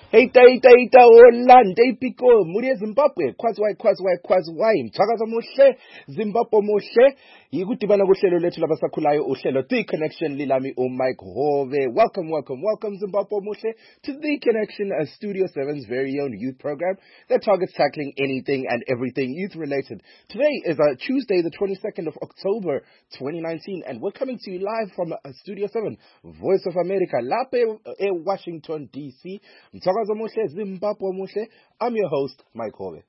Heita Orlando Pico Muria Zimbabwe Kwazwai Mthakaza Muhle Zimbabwe Muhle Yikudibana kuhlelo lethu labasakhulayo uhlelo The Connection lilami Mike Hove. Welcome Zimbabwe Muhle to The Connection, a Studio 7's very own youth program that targets tackling anything and everything youth related. Today is Tuesday the 22nd of October 2019 and we're coming to you live from Studio 7 Voice of America lapha Washington DC. Mthakaza Muhle Zimbabwe Muhle. I'm your host Mike Hove.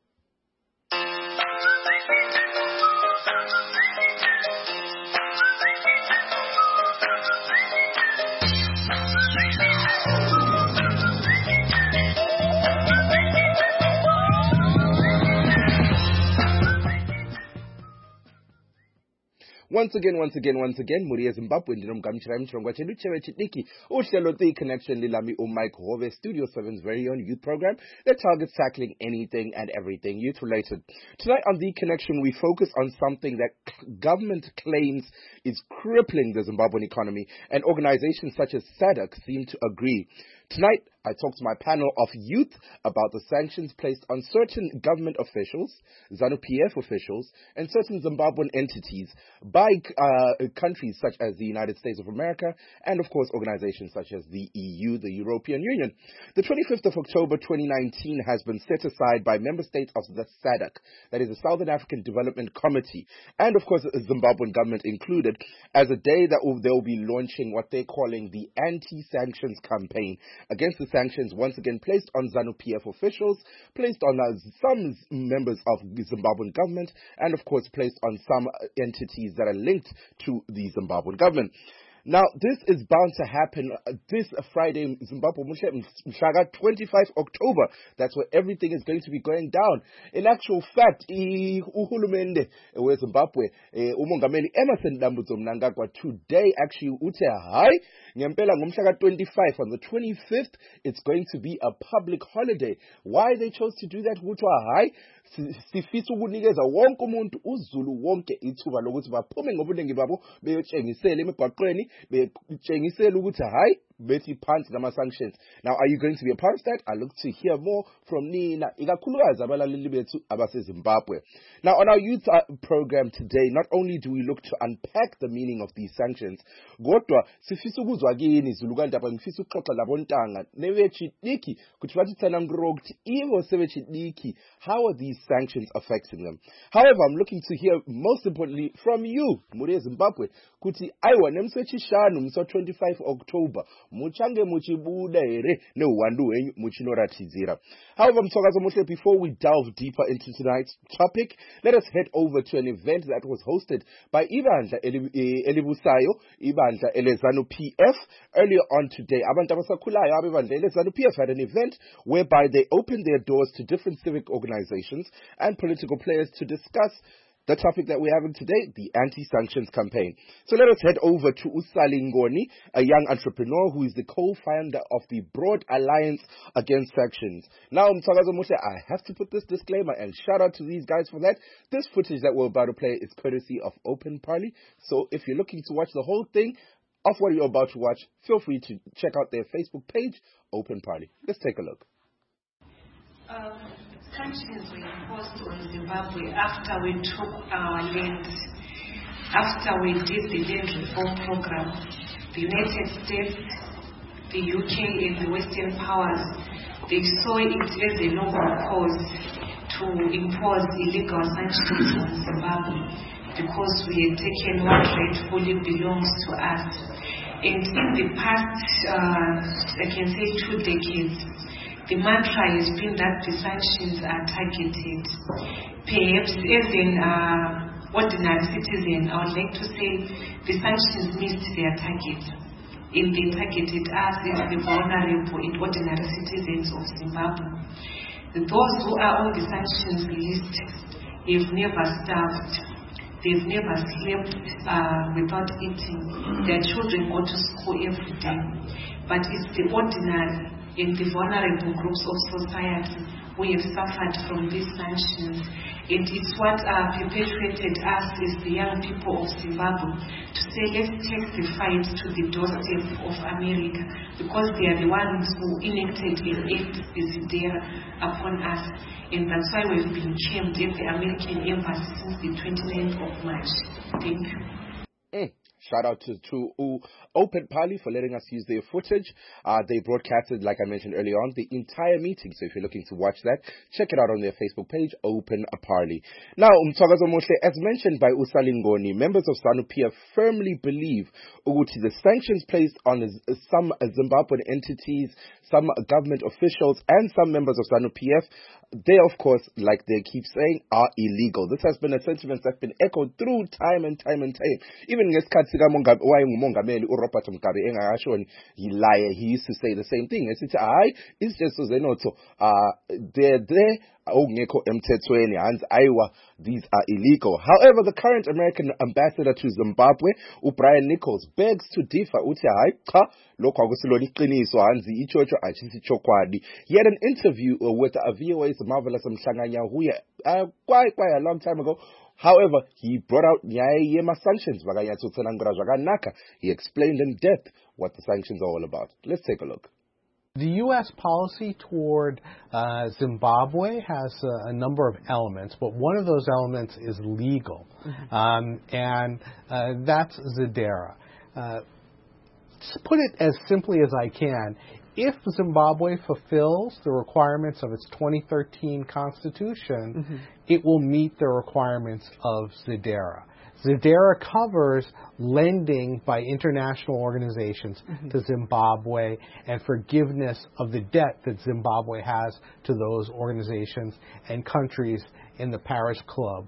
Once again, Muria Zimbabwe, Ndinomgamchira Mchirongwa Chedu Chewe Chitniki, uhlelo The Connection lilami Mike Hove, Studio 7's very own youth program that targets tackling anything and everything youth related. Tonight on The Connection, we focus on something that government claims is crippling the Zimbabwean economy, and organizations such as SADC seem to agree. Tonight, I talked to my panel of youth about the sanctions placed on certain government officials, ZANU-PF officials, and certain Zimbabwean entities by countries such as the United States of America and, of course, organizations such as the EU, the European Union. The 25th of October 2019 has been set aside by member states of the SADC, that is the Southern African Development Committee, and, of course, the Zimbabwean government included, as a day that they'll be launching what they're calling the anti-sanctions campaign against the sanctions once again placed on ZANU-PF officials, placed on some members of the Zimbabwean government, and of course placed on some entities that are linked to the Zimbabwean government. Now, this is bound to happen this Friday, Zimbabwe Mshaka 25 October. That's where everything is going to be going down. In actual fact, uhulumende we Zimbabwe, umongameli Emmerson Dambudzo Mnangagwa today actually uthe hi ngempela ngomshaka 25 on the 25th it's going to be a public holiday. Why they chose to do that? Kuthiwa hi sifisa ukunikeza wonke umuntu uZulu wonke ithuba lokuthi baphume ngobunengi babo beyotshengisela emigwaqweni betshengisela ukuthi hayi bethi phansi ngama sanctions. Now, are you going to be a part of that? I look to hear more from Nina ikakhulukazi abalaleli bethu abase Zimbabwe. Now, on our youth program today, not only do we look to unpack the meaning of these sanctions, kodwa sifisa ukuzwa kini Zulu kandaba ngifisa ukuxoxa labontanga nebechitniki kuthi bathi thana ngirokuthi ivo sebechitniki, how are these sanctions affecting them? However, I'm looking to hear most importantly from you, Muria Zimbabwe, kuti aiwa nemswechishanu mso 25 October muchange muchibudere neuwandu wenyu muchinoratizira. However, Mthakaza Muhle, before we delve deeper into tonight's topic, let us head over to an event that was hosted by Ibandla Elibusayo, Ibandla ZANU-PF. Earlier on today, abantu abasakhulayo abebandla ZANU-PF had an event whereby they opened their doors to different civic organizations and political players to discuss the topic that we're having today, the anti-sanctions campaign. So let us head over to Usali Ngoni, a young entrepreneur who is the co-founder of the Broad Alliance Against Sanctions. Now, Mthakaza Muhle, I have to put this disclaimer and shout out to these guys for that. This footage that we're about to play is courtesy of Open Party. So if you're looking to watch the whole thing of what you're about to watch, feel free to check out their Facebook page, Open Party. Let's take a look. Sanctions were imposed on Zimbabwe after we took our land, after we did the land reform program. The United States, the UK and the Western powers, they saw it as a noble cause to impose illegal sanctions on Zimbabwe because we had taken what rightfully belongs to us. And in the past, I can say 2 decades, the mantra has been that the sanctions are targeted. Perhaps as an ordinary citizen, I would like to say the sanctions missed their target. And they targeted us as the vulnerable and ordinary citizens of Zimbabwe. Those who are on the sanctions list have never starved. They've never slept without eating. Their children go to school every day. But it's the ordinary and the vulnerable groups of society who have suffered from these sanctions. And it's what perpetuated us as the young people of Zimbabwe to say, let's take the fight to the doorstep of America because they are the ones who enacted and acted the ZIDERA upon us. And that's why we've been chained at the American Embassy since the 29th of March. Thank you. Shout out to Open Parley for letting us use their footage. They broadcasted, like I mentioned earlier on, the entire meeting. So if you're looking to watch that, check it out on their Facebook page, Open Parley. Now, as mentioned by Usalingoni, members of ZANU-PF firmly believe the sanctions placed on some Zimbabwean entities, some government officials, and some members of ZANU-PF, they, of course, like they keep saying, are illegal. This has been a sentiment that's been echoed through time and time and time. Even ngesikhathi uMongameli uRobert Mugabe engakashoni, he used to say the same thing. It's just so they know, they're there. These are illegal. However, the current American ambassador to Zimbabwe, Brian Nichols, begs to differ. He had an interview with VOA's Marvelous Mhlanganya quite a long time ago. However, he brought out sanctions. He explained in depth what the sanctions are all about. Let's take a look. The U.S. policy toward Zimbabwe has a number of elements, but one of those elements is legal, and that's ZIDERA. To put it as simply as I can, if Zimbabwe fulfills the requirements of its 2013 constitution, it will meet the requirements of ZIDERA. ZIDERA covers lending by international organizations to Zimbabwe and forgiveness of the debt that Zimbabwe has to those organizations and countries in the Paris Club.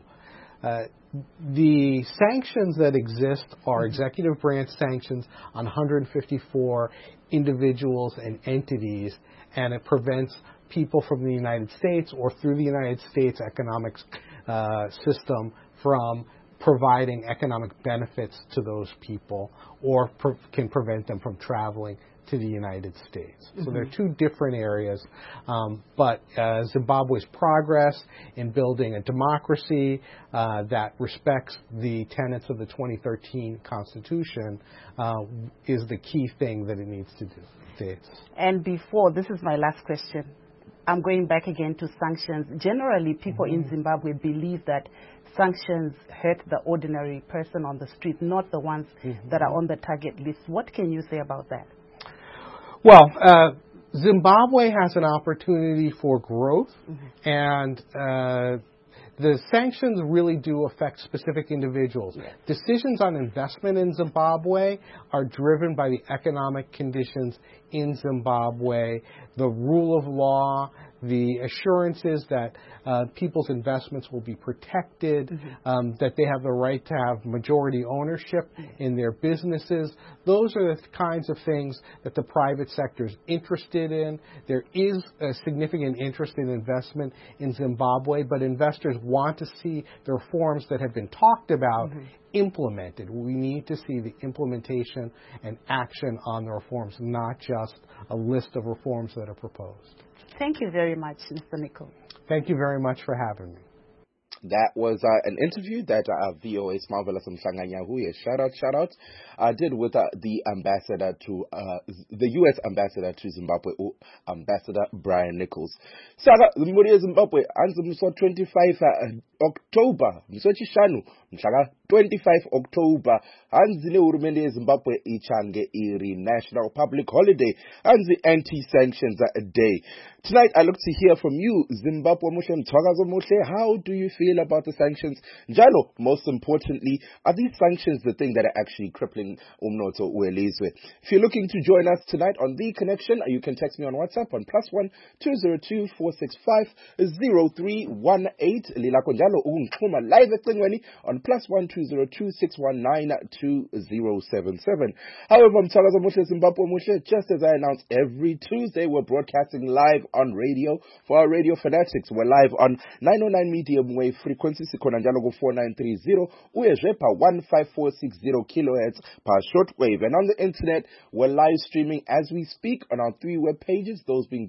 The sanctions that exist are executive branch sanctions on 154 individuals and entities, and it prevents people from the United States or through the United States economic system from providing economic benefits to those people, or can prevent them from traveling to the United States. So there are two different areas, but Zimbabwe's progress in building a democracy that respects the tenets of the 2013 Constitution is the key thing that it needs to do. And before, this is my last question. I'm going back again to sanctions. Generally, people in Zimbabwe believe that sanctions hurt the ordinary person on the street, not the ones that are on the target list. What can you say about that? Well, Zimbabwe has an opportunity for growth, and the sanctions really do affect specific individuals. Decisions on investment in Zimbabwe are driven by the economic conditions in Zimbabwe, the rule of law, the assurances that people's investments will be protected, that they have the right to have majority ownership in their businesses. Those are the kinds of things that the private sector is interested in. There is a significant interest in investment in Zimbabwe, but investors want to see the reforms that have been talked about implemented. We need to see the implementation and action on the reforms, not just a list of reforms that are proposed. Thank you very much, Mr. Nichols. Thank you very much for having me. That was an interview that VOA's Marvelous Mhlanganya, shout out, did with the ambassador to the U.S. ambassador to Zimbabwe, Ambassador Brian Nichols. Saka Zimbabwe, anzimso 25 October, msochishanu, mshaka 25 October, anzile urumende Zimbabwe ichange iri National Public Holiday, anzi Anti-Sanctions Day. Tonight I look to hear from you, Zimbabwe Mushe Mthwakazo Mushe. How do you feel about the sanctions? Njalo, most importantly, are these sanctions the thing that are actually crippling umnotho welizwe? If you're looking to join us tonight on The Connection, you can text me on WhatsApp on +1 202 465 0318. Lilakho njalo ungixhuma live ecingweni on +1 202 619 2077. However, Mthwakazo Mushe, Zimbabwe Mushe, just as I announce every Tuesday, we're broadcasting live on radio for our radio fanatics. We're live on 909 medium wave frequency, sikhona njalo ku 4930 uyezwe pa 15460 kilohertz per shortwave, and on the internet we're live streaming as we speak on our 3 web pages, those being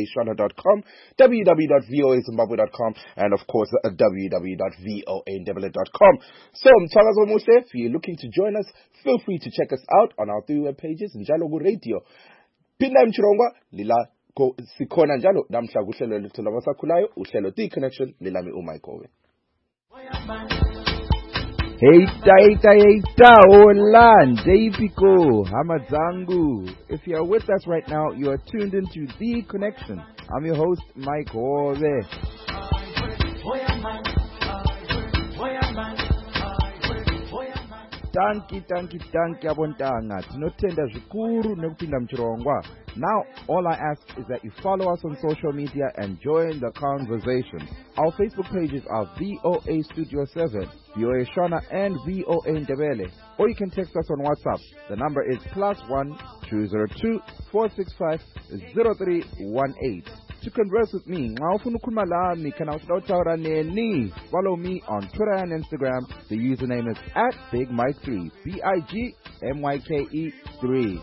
www.voashona.com, www.voazimbabwe.com, and of course www.voandebele.com. gmail.com. So, Mthakazo Muhle, if you're looking to join us, feel free to check us out on our 3 web pages, Njalo Radio. Pinda Mchirongwa, Lila Sikhona njalo, namhla kuhlelo lethu labasakhulayo, uhlelo T-Connection, lilami uMaikowe. Heita, hola, Ndepiko, Hamadzangu. If you are with us right now, you are tuned into The Connection. I'm your host, Mike Hove. Tanki abontanga. Tinotenda zvikuru nekupinda mchirongwa. Now, all I ask is that you follow us on social media and join the conversation. Our Facebook pages are VOA Studio 7, VOA Shona, and VOA Ndebele. Or you can text us on WhatsApp. The number is +1 202 465 0318. To converse with me, follow me on Twitter and Instagram. The username is @BigMike3, BIGMYKE3.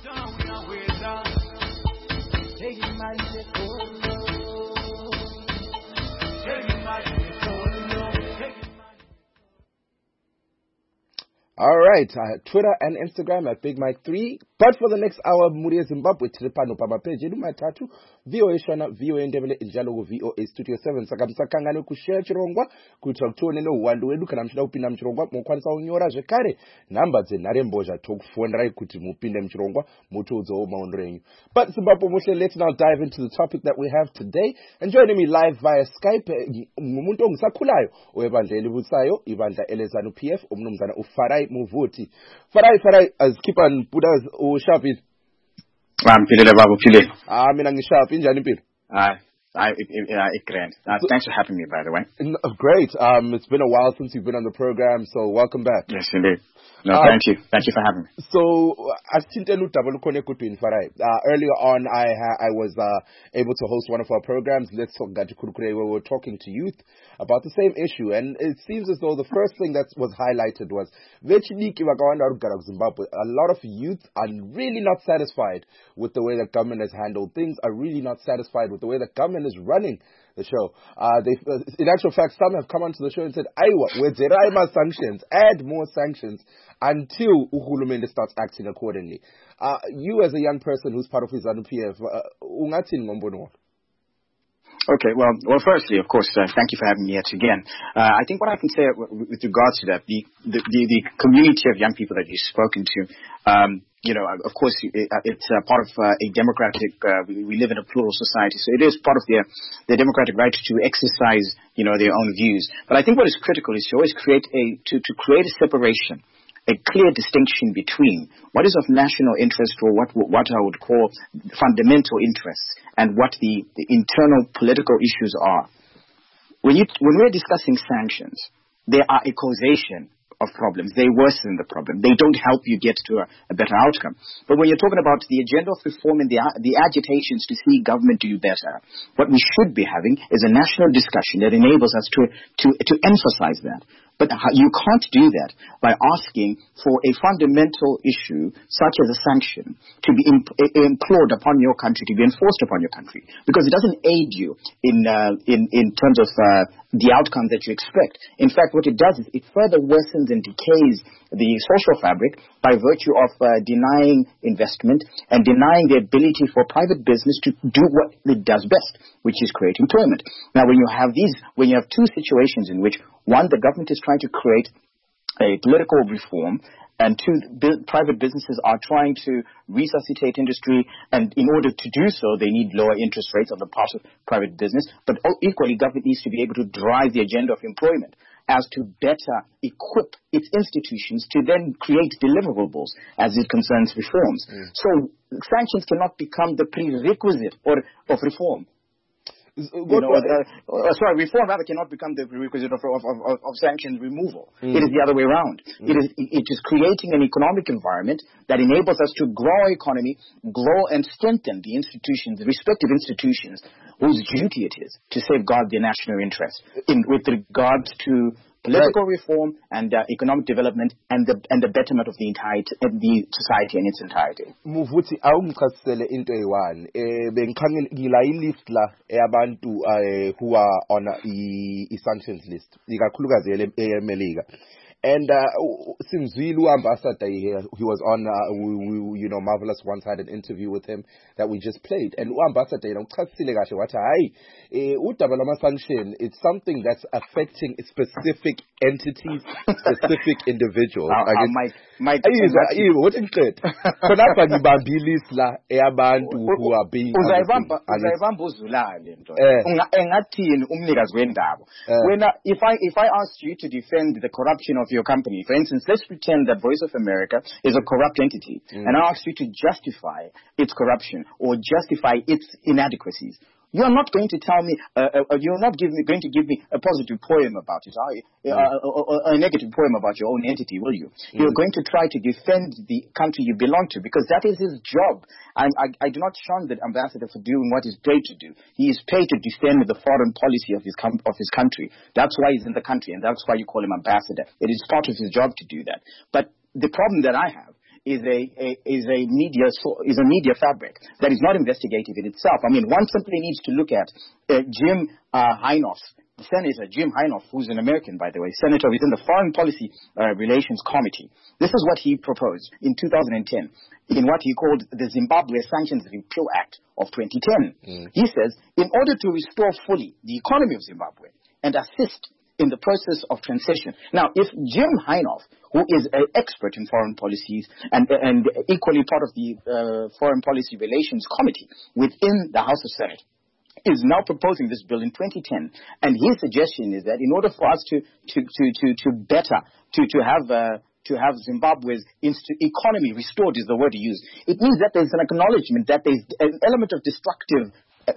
All right, Twitter and Instagram at BigMike3. But for the next hour, Muria Zimbabwe, Tripano Papapeji, Matatu, VOA Shona, VOA Ndebele, Njalo, VOA Studio 7, Sakamsakangano, Kushare Chirongwa, Kutaltone, no one, Lukanamsha, Pinam Chirongwa, Mokwansa, Nyora, Jacare, Numbers in Naremboja, talk Fuenrai, Kutimupindem Chirongwa, Mutuzo, Moundring. But Zimbabwe Mushe, let's now dive into the topic that we have today. And joining me live via Skype, Mumunto Sakulayo, Oevandeli Busayo, Ivanda Elezanu PF, Umnumzana Ufarai Muvuti. Farai, as keep on Buddha's Shafi. Pile babu pile. Mina ngishafi njani Pile? Grand. Thanks for having me, by the way. Great. It's been a while since you've been on the program, so welcome back. Yes, indeed. No, thank you. Thank you for having me. So, earlier on, I was able to host one of our programs, Let's Talk Gajikurukure, where we were talking to youth about the same issue. And it seems as though the first thing that was highlighted was a lot of youth are really not satisfied with the way that government has handled things, are really not satisfied with the way that government is running the show. In actual fact, some have come onto the show and said, Aiwa, we're sanctions, add more sanctions until Uhulumende starts acting accordingly. You as a young person who's part of his PF, ungathini ngombono? Okay, well, firstly, of course, thank you for having me yet again. I think what I can say with regards to that, the community of young people that you've spoken to, of course, it's part of a democratic, we live in a plural society, so it is part of their democratic right to exercise, their own views. But I think what is critical is to always create a separation, a clear distinction between what is of national interest or what I would call fundamental interests and what the internal political issues are. When we're discussing sanctions, there are a causation of problems. They worsen the problem. They don't help you get to a better outcome. But when you're talking about the agenda of reform and the agitations to see government do better, what we should be having is a national discussion that enables us to emphasize that. But you can't do that by asking for a fundamental issue such as a sanction to be implored upon your country, to be enforced upon your country, because it doesn't aid you in terms of the outcome that you expect. In fact, what it does is it further worsens and decays the social fabric by virtue of denying investment and denying the ability for private business to do what it does best, which is create employment. Now, when you have two situations in which, one, the government is trying to create a political reform, and two, private businesses are trying to resuscitate industry, and in order to do so, they need lower interest rates on the part of private business, but equally, government needs to be able to drive the agenda of employment as to better equip its institutions to then create deliverables as it concerns reforms. So sanctions cannot become the prerequisite of reform. Reform rather cannot become the prerequisite of sanctions removal. It is the other way around. It is creating an economic environment that enables us to grow our economy, grow and strengthen the institutions, the respective institutions, whose duty it is to safeguard their national interests with regards to political reform and economic development and the betterment of the society in its entirety. Muvuti awungichasisele into eyi-one bengikhangela i-list la eyabantu who are on i-sanctions list ikakhulukazi eMelika. And Simzwilu Ambassador here, he was on, Marvelous once had an interview with him that we just played. And Ambassador, sanction, it's something that's affecting specific entities, specific individuals. Mike, what is it? Who are being if I asked you to defend the corruption of your company, for instance, let's pretend that Voice of America is a corrupt entity, and I asked you to justify its corruption or justify its inadequacies. You're not going to tell me, you're not going to give me a positive poem about it, or a negative poem about your own entity, will you? You're going to try to defend the country you belong to, because that is his job. I do not shun the ambassador for doing what he's paid to do. He is paid to defend the foreign policy of his country. That's why he's in the country, and that's why you call him ambassador. It is part of his job to do that. But the problem that I have is a media fabric that is not investigative in itself. I mean, one simply needs to look at Jim Hinoff, Senator Jim Hinoff, who's an American, by the way, senator within the Foreign Policy Relations Committee. This is what he proposed in 2010 in what he called the Zimbabwe Sanctions Repeal Act of 2010. He says, in order to restore fully the economy of Zimbabwe and assist in the process of transition. Now, if Jim Hinoff, who is an expert in foreign policies and equally part of the Foreign Policy Relations Committee within the House of Senate, is now proposing this bill in 2010, and his suggestion is that in order for us to have Zimbabwe's economy restored, is the word he used, it means that there's an acknowledgement that there's an element of destructive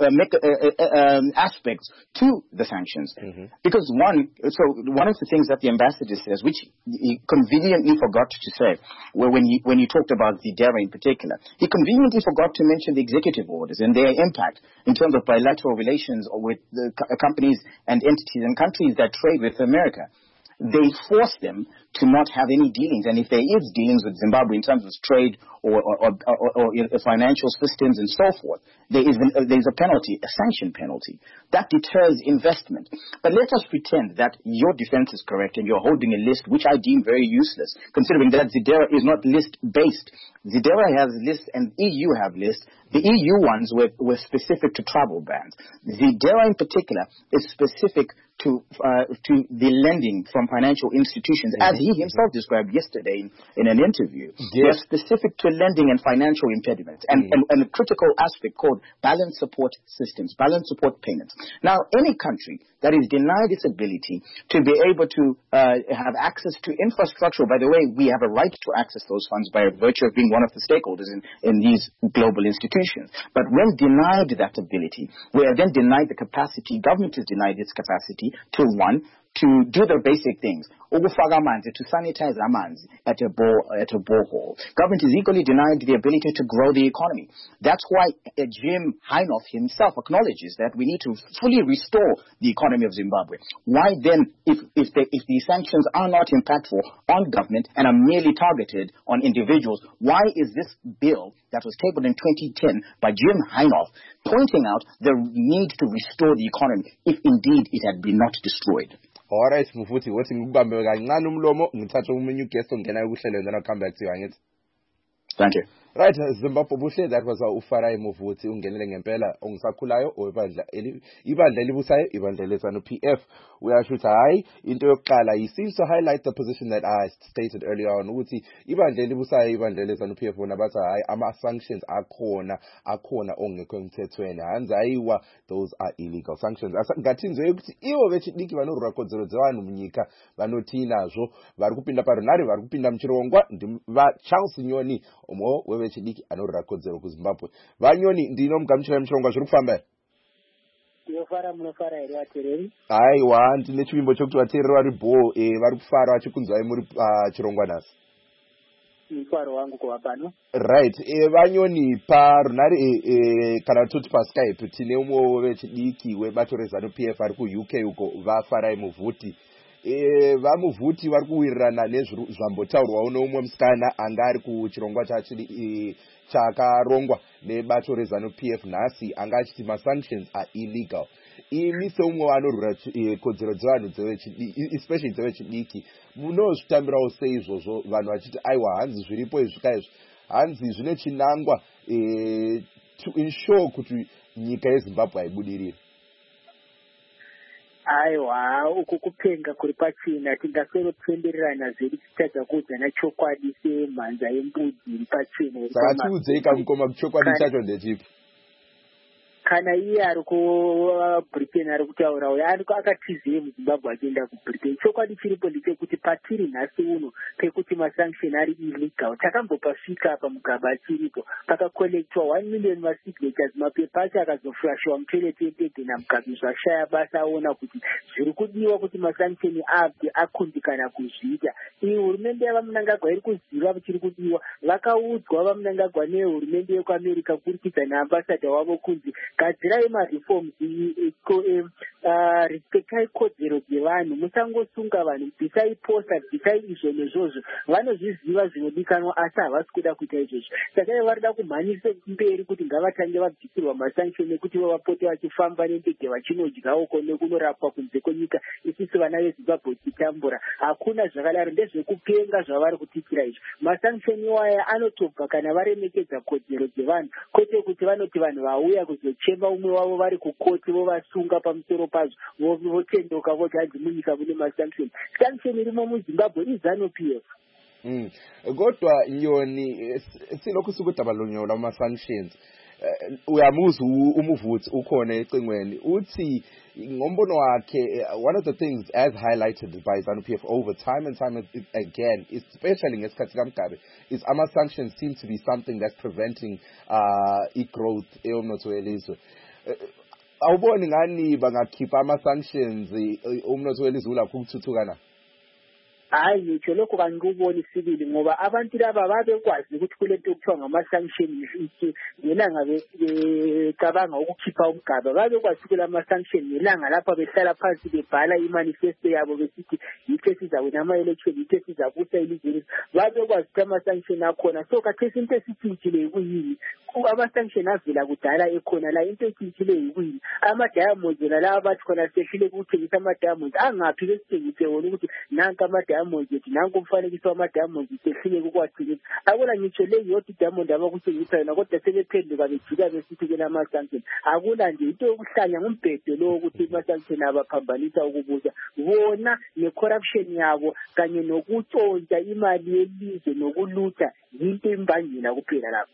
aspects to the sanctions. Because one of the things that the ambassador says, which he conveniently forgot to say, when he talked about the DERA in particular, he conveniently forgot to mention the executive orders and their impact in terms of bilateral relations with the companies and entities and countries that trade with America. They force them to not have any dealings, and if there is dealings with Zimbabwe in terms of trade or financial systems and so forth, there is a penalty, a sanction penalty that deters investment. But let us pretend that your defense is correct and you're holding a list which I deem very useless, considering that ZDERA is not list based. ZDERA has lists and EU have lists. The EU ones were specific to travel bans. ZDERA in particular is specific to the lending from financial institutions, as he himself described yesterday in an interview. They're specific to lending and financial impediments, and a critical aspect called balance support systems, balance support payments. Now, any country that is denied its ability to be able to have access to infrastructure, by the way, we have a right to access those funds by virtue of being one of the stakeholders in these global institutions. But when denied that ability, we are then denied the capacity, government is denied its capacity to do the basic things. To sanitize amanzi at a borehole. Government is equally denied the ability to grow the economy. That's why Jim Hinoff himself acknowledges that we need to fully restore the economy of Zimbabwe. Why then, if the sanctions are not impactful on government and are merely targeted on individuals, why is this bill that was tabled in 2010 by Jim Hinoff pointing out the need to restore the economy if indeed it had been not destroyed? All right, Mufuti, what in Mubambe kancane umlomo ngithatha umunye guest ongena ukuhlelo and then I'll come back to you, angithi. Thank you. Right, Zimbabwe buhle, that was uFarai Mufuti ungenele ngempela ongisakhulayo ibandla elibusayo ibandla lezanu PF. Uyasho ukuthi hayi into yokuqala, he seems to highlight the position that I stated earlier on ukuthi ibandla elibusayo ibandla lezanu PF bona bathi hayi ama sanctions akhona ongekho emthethweni, hanzi ayiwa, those are illegal sanctions. Ngathi nje ukuthi iwo bethi diki bano record 001 umnyika banothina zvo vari kupinda paronari vari kupinda mchirongwa va Charles Nyoni omo wechidiki anorakodzero kuZimbabwe. Vanyoni ndino mugamuchira mchirongwa zviri kufamba here? Tinofara munofara here vateereri? Aiwa, ndine chivimbo chokuti vateereri vari bho vari kufara vachikunzwai muri chirongwa nhasi. Mufaro wangu kuva pano. Right, vanyoni parunhare kana toti paSkype tine umwe wechidiki webato rezanu PF ari kuUK uko vaFarai Mufuti. vamuvuti vari kuwirirana nezvambotaurwawo noumwe musikana anga ari kuchirongwa chakarongwa nebato reZANU-PF nhasi anga achiti masanctions are illegal. Imi seumwe vanorwira kodzero dzevanhu especially dzevechidiki munozvitambirawo sei izvozvo vanhu vachiti aiwa hanzi zviripo izvika izvi hanzi zvine chinangwa to ensure kuti nyika yeZimbabwe haibudiriri? Aiwa, uku kupenga kuri pachena tingasoropembererana zvedu tichitadza kuudzana chokwadi semhanza yembudzi iri pachena. Saka tiudzei kamukoma chokwadi chacho ndechipi? Kana iye ari kuBritain ari kutaura uyo akatizei muZimbabwe achienda kuBritain. Chokwadi chiripo ndechekuti patiri nhasi uno pekuti masanction ari illegal takambopasvika apa mugaba chiripo pakakolektwa 1 million masignatures mapepa acho akazofurashwa muteletendede namugabi zvashaya basa aona kuti zviri kudiwa kuti masanction abve akundikana kuzviita. Iyi hurumende yavamunangagwa iri kuziva chiri kudiwa. Vakaudzwa vamunangagwa nehurumende yekuAmerica kuburikidza naambasada wavo kunzi gadzirai mareforms, respektai kodzero dzevanhu, musangosunga vanhu, bvisai posta, bvisai izvo nezvozvo. Vanozviziva zvinodikanwa asi havasi kuda kuita izvozvo. Saka varida kumhanyisa mberi kuti ngavatange vabvisirwa masanction nekuti vapote vachifamba nendege vachinodyawo nekunorapwa kunze kwenyika isusu vana veZimbabwe tichitambura. Hakuna zvakadaro, ndezvekupenga zvavari kutiitira izvo. Masanction iwaya anotobva kana varemekedza kodzero dzevanhu, kwete kuti vanoti vanhu vauya kuzochema umwe wavo vari kukoti vovasunga pamusoro pazvo votendoka voti hanzi munyika mune masanction. Sanction irimo muZimbabwe iZANU-PF. Kodwa Nyoni silokhu sikudaba lonyola ama-sanctions uyamuzwa umuvutsi ukhona ecingweni uthi ngombono wakhe one of the things as highlighted by ZANU-PF over time and time again, especially ngesikhathi kaMgabe, is ama-sanctions seem to be something that's preventing i-growth eyomnotho welizwe. Awuboni ngani bangakhipha ama-sanctions umnotho welizwe ulakho ukuthuthuka na? Hayi ngitsho lokho kangikuboni sibili ngoba abantu laba babekwazi ukuthi kulento okuthiwa ngama-sanction ngelanga becabanga ukukhipha umgaba. Babekwazi kula ma-sanction ngelanga lapha behlala phansi bebhala imanifesto yabo besithi yikho sizawina ama-election, yikho sizabusa ilizwe. Babekwazi ukuthi ama-sanction akhona. So khathesi into esitshintshile kuyini? Ama-sanction avela kudala ekhona la, into etshintshile yikuyini? Ama-diamonds la abathi khona sehlile ukuthengisa ama-diamonds angaphi besithengise wona ukuthi nanka ama-diamonds nanku umfanekiso wama-diamonds sehlile kukwagcinisa. Akula ngitsho le yodwa i-diamond abakuthengisa yona kodwa sebephenduka bejika besithi ke lama-sanction. Akula nje into yokuhlanya ngumbhedo lo ukuthi ama-sanction abaphambanisa ukubusa bona ne-corruption yabo kanye nokutshontsha imali yelizwe nokulutha yinto imbangela kuphela lapho.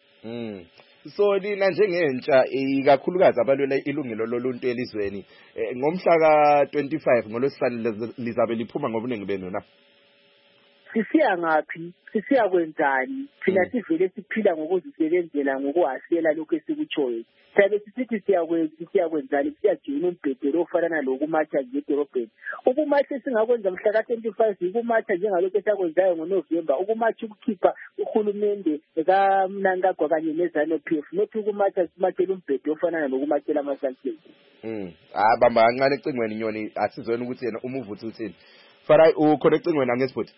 So lina njengentsha ikakhulukazi abalwela ilungelo loluntu elizweni ngomhla ka-25 ngolwesihlanu lizabe liphuma ngobuningi benu na? Sisiya ngaphi? Sisiya kwenzani? Thina sivele siphila ngokuzisebenzela ngokuhasela lokho esikutshoyo. Sabe sisithi siyakwenzani? Siyajina umbhedelo ofana nalokumatha ngedorobheni. Ukumatha singakwenza mhla ka-25 ukumatha njengalokho esakwenzayo ngoNovemba, ukumatha ukukhipha uhulumende kaMnangagwa kanye neZANU-PF, nothi ukumatha simathela umbhedelo ofana nalokumathela ama-sanction. Bamba kancane ecingweni Nyoni, asizweni ukuthi yena umuvuthi uthini. Farai ukhona ecingweni angesiphuthi.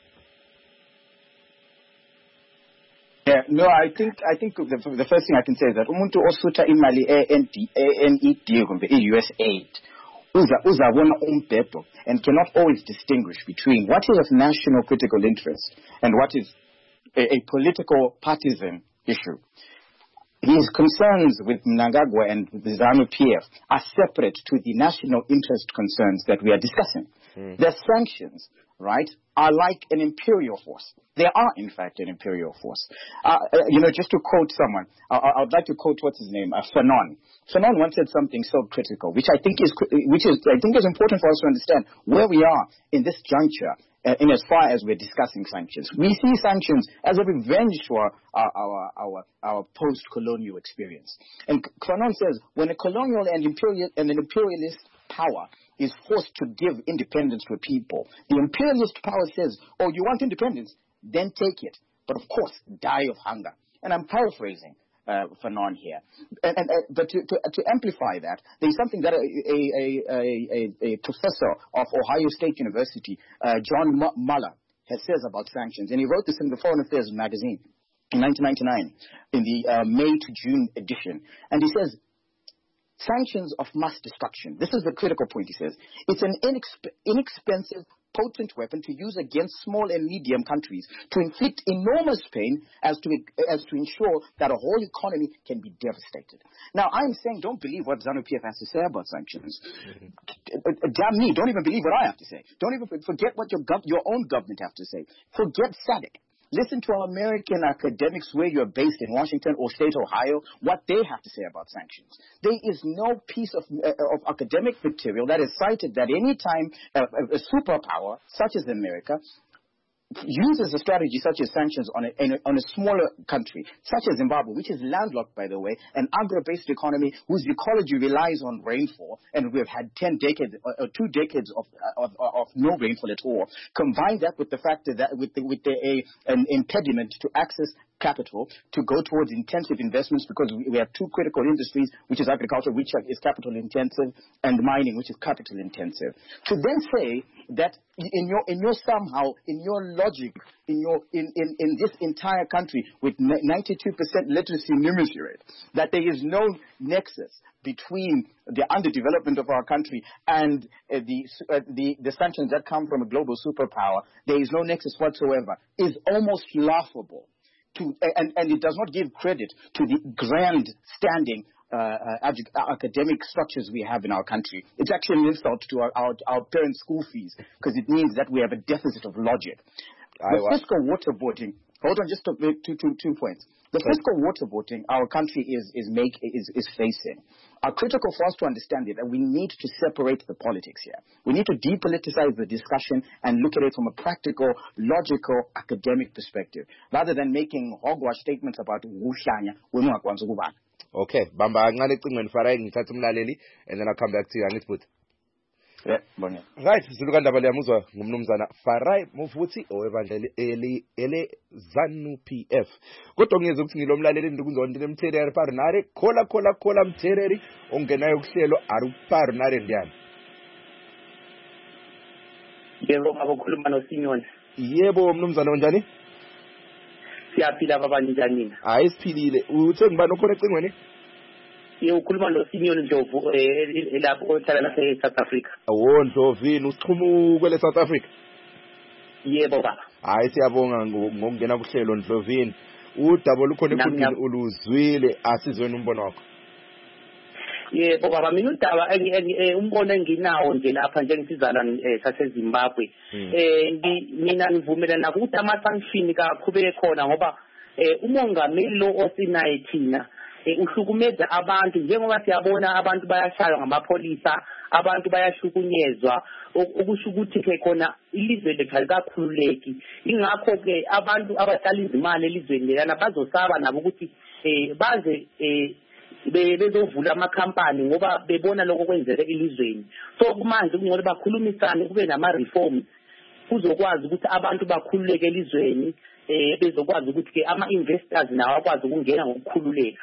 Yeah, no, I think the first thing I can say is that umuntu osuta imali ANED kumbe US aid uzabona umbheddo and cannot always distinguish between what is of national critical interest and what is a political partisan issue. His concerns with Mnangagwa and the ZANU-PF are separate to the national interest concerns that we are discussing. The sanctions, right, are like an imperial force. They are, in fact, an imperial force. Just to quote someone, I would like to quote what's his name, Fanon. Fanon once said something so critical, which I think is important for us to understand where we are in this juncture. In as far as we're discussing sanctions, we see sanctions as a revenge for our post-colonial experience. And Fanon says when a colonial and an imperialist power is forced to give independence to a people, the imperialist power says, "Oh, you want independence? Then take it. But of course, die of hunger." And I'm paraphrasing. Fanon here. But to amplify that, there's something that a professor of Ohio State University, John Muller, says about sanctions, and he wrote this in the Foreign Affairs magazine in 1999, in the May to June edition, and he says, sanctions of mass destruction. This is the critical point, he says. It's an inexpensive, potent weapon to use against small and medium countries to inflict enormous pain as to ensure that a whole economy can be devastated. Now, I'm saying don't believe what ZANU-PF has to say about sanctions. Damn me, don't even believe what I have to say. Don't even forget what your own government have to say. Forget SADC. Listen to our American academics where you're based in Washington or State, Ohio, what they have to say about sanctions. There is no piece of academic material that is cited that any time a superpower, such as America, uses a strategy such as sanctions on a smaller country, such as Zimbabwe, which is landlocked, by the way, an agro-based economy whose ecology relies on rainfall, and we've had 2 decades of no rainfall at all. Combine that with the fact that an impediment to access capital to go towards intensive investments, because we have 2 critical industries, which is agriculture, which is capital intensive, and mining, which is capital intensive. To then say that in your logic, in this entire country with 92% literacy numeracy rate, that there is no nexus between the underdevelopment of our country and the sanctions that come from a global superpower, there is no nexus whatsoever, is almost laughable. And it does not give credit to the grand standing academic structures we have in our country. It's actually an insult to our parents' school fees, because it means that we have a deficit of logic. The fiscal waterboarding. Hold on, just two points. The fiscal waterboarding our country is facing are critical for us to understand it, and we need to separate the politics here. We need to depoliticize the discussion and look at it from a practical, logical, academic perspective, rather than making hogwash statements about uhlanya wenungakwanisa ukubala. Okay, bamba kancane ecingweni Farai, ngithatha umlaleli, and then I'll come back to you. Angisibuthi. Yeah, bonye. Right, Zulukandaba liyamuzwa ngumnumzana Farai Muvuti owebandla ele ZANU-PF. Kodwa ngiyeza ukuthi ngilomlaleli ndikuzonto lemthereri Parnare, khola mthereri ongenayo kuhlelo ari Parnare ndiyani. Yebo ngabokhuluma noSinyoni. Yebo mnumzana onjani? Siyaphila baba njani? Hayi siphilile. Uthe ngibani okhona ecingweni? Ukhuluma noSinyoni Ndlovu lapho ohlala la eSouth Africa. Awu Ndlovini usichuma kwele South Africa? Yebo baba. Hayi siyabonga ngokungena kuhlelo Ndlovini. Udaba lukhona ekhudini uluzwile, asizweni umbono wakho. Yebo baba, mina udaba umbono enginawo nje lapha njengesizalwane saseZimbabwe. Mina ngivumelana ukuthi ama-sanction kakhubeke khona ngoba umongameli lo osinaye thina uhlukumeza abantu, njengoba siyabona abantu bayashaywa ngamapholisa, abantu bayahlukunyezwa, okusho ukuthi ke khona ilizwe lethu alikakhululeki. Ingakho ke abantu abahlala izimali elizweni lelana bazosaba nabo ukuthi baze bezovula amakhampani ngoba bebona lokho kwenzeka elizweni. So kumanje kungcono bakhulumisane, kube nama-reforms kuzokwazi ukuthi abantu bakhululeke elizweni, bezokwazi ukuthi ke ama-investors nawo akwazi ukungena ngokukhululeka.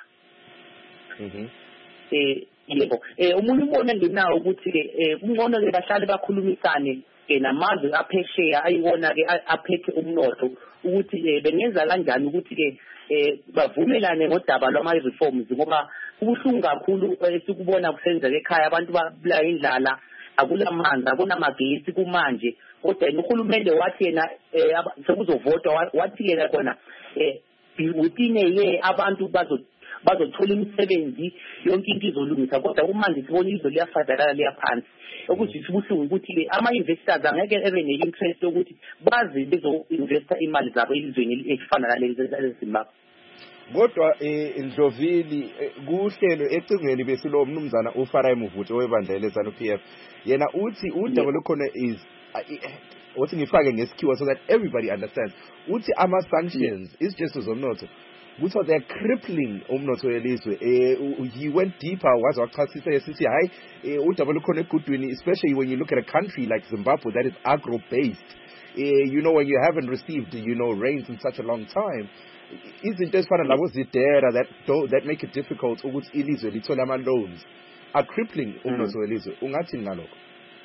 Yebo. Umuntu ubona nginawo ukuthi ke kungcono ke bahlale bakhulumisane namazwe aphesheya ayiwona ke aphethe umnotho ukuthi bengenza kanjani ukuthi ke bavumelane ngodaba lwama-reforms, ngoba kubuhlungu kakhulu sikubona kusenzeka ekhaya, abantu babulawa indlala, akulamanzi, akunamagesi kumanje. Kodwa uhulumende wathi yena sekuzovotwa, wathi yena khona within a year abantu bazothola imisebenzi, yonke into izolungisa. Kodwa kumanje sibona izwe liyafadalala, liyaphansi. Okuzwisa ubuhlungu ukuthi ama-investors angeke ebe ne-interest yokuthi bazi bezo-investa imali zabo elizweni elifana naleli eZimbabwe. Kodwa Ndlovini kuhlelo ecingweni besilo mnumzana uFarai Muvuti owebandla leZANU-PF, yena uthi udaba lukhona is uthi ngifake ngesikhiwa so that everybody understands, uthi ama-sanctions is just zomnotho ukuthi they're crippling umnotho welizwe. He went deeper, waze wachasisa esithi hayi udaba lukhona egudwini, especially when you look at a country like Zimbabwe that is agro-based. When you haven't received rains in such a long time, izinto ezifana labo zidera that make it difficult ukuthi ilizwe lithole ama-loans are crippling umnotho welizwe. Ungathi ngalokho?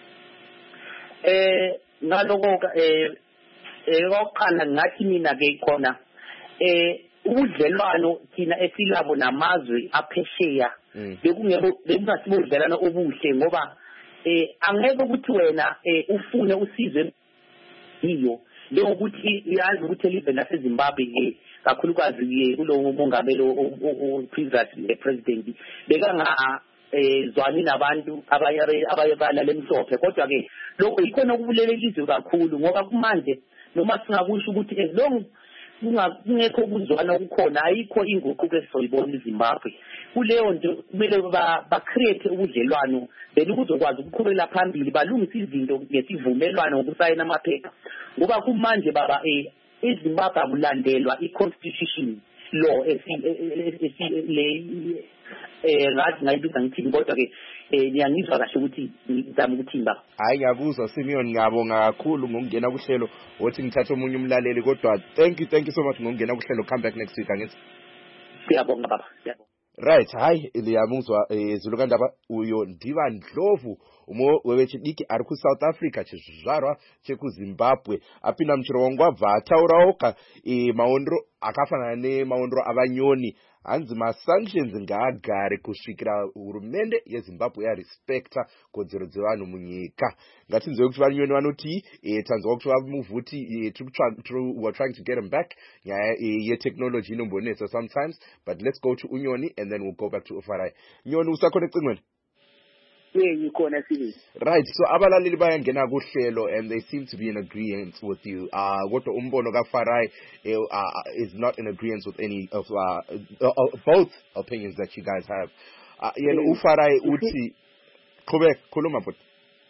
Ngalokho oqala ngathi mina ke khona ubudlelwano thina esilabo namazwe aphesheya bekungasibo ubudlelwano obuhle ngoba angeke ukuthi wena ufune usizwe iyo lokuthi yazi ukuthi elizwe laseZimbabwe kakhulukazi kulowo mongameli president bekanga zwani nabantu abayebala lemhlophe kodwa ke lokho ikhona ukubulelelizwe kakhulu ngoba kumanje noma singakusho ukuthi as long kungekho ukuzwana kukhona ayikho inguquko esizoyibona eZimbabwe kuleyo nto kumele ba-create ubudlelwano then ukuzokwazi ukuqhubela phambili balungise izinto ngesivumelwano ngokusayina amaphepha ngoba kumanje baba eZimbabwe akulandelwa i-constitution law ngathi ngayibiza ngithini kodwa ke ngiyangizwa kahle ukuthi ngizama ukuthini baba. Hayi ngiyakuzwa Simeon, ngiyabonga kakhulu ngokungena kuhlelo wothi ngithathe omunye umlaleli kodwa thank you so much ngokungena kuhlelo. Come back next week angithi. Siyabonga baba. Right, hayi liyamuzwa Zulukandaba uyo Ndiva Ndlovu umo wewechidiki ari ku South Africa chizvarwa cheku Zimbabwe apinda muchirongwa bva atauraoka maondro akafanana nemaondro avanyoni hanzi masanctions ngaagare kusvikira hurumende yeZimbabwe yarespekta kodzero dzevanhu munyika. Ngatinzwe kuti vanyoni vanoti tanzwa kuti vamuvuti we're trying to get them back nyaya yetechnology inombonetsa sometimes, but let's go to unyoni and then we'll go back to ufarai. Nyoni usakhona ecingweni? Right, so abalaleli bayangena kuhlelo and they seem to be in agreement with you. Kodwa umbono kaFarai is not in agreement with any of both opinions that you guys have. Yena uFarai uthi khuluma futhi.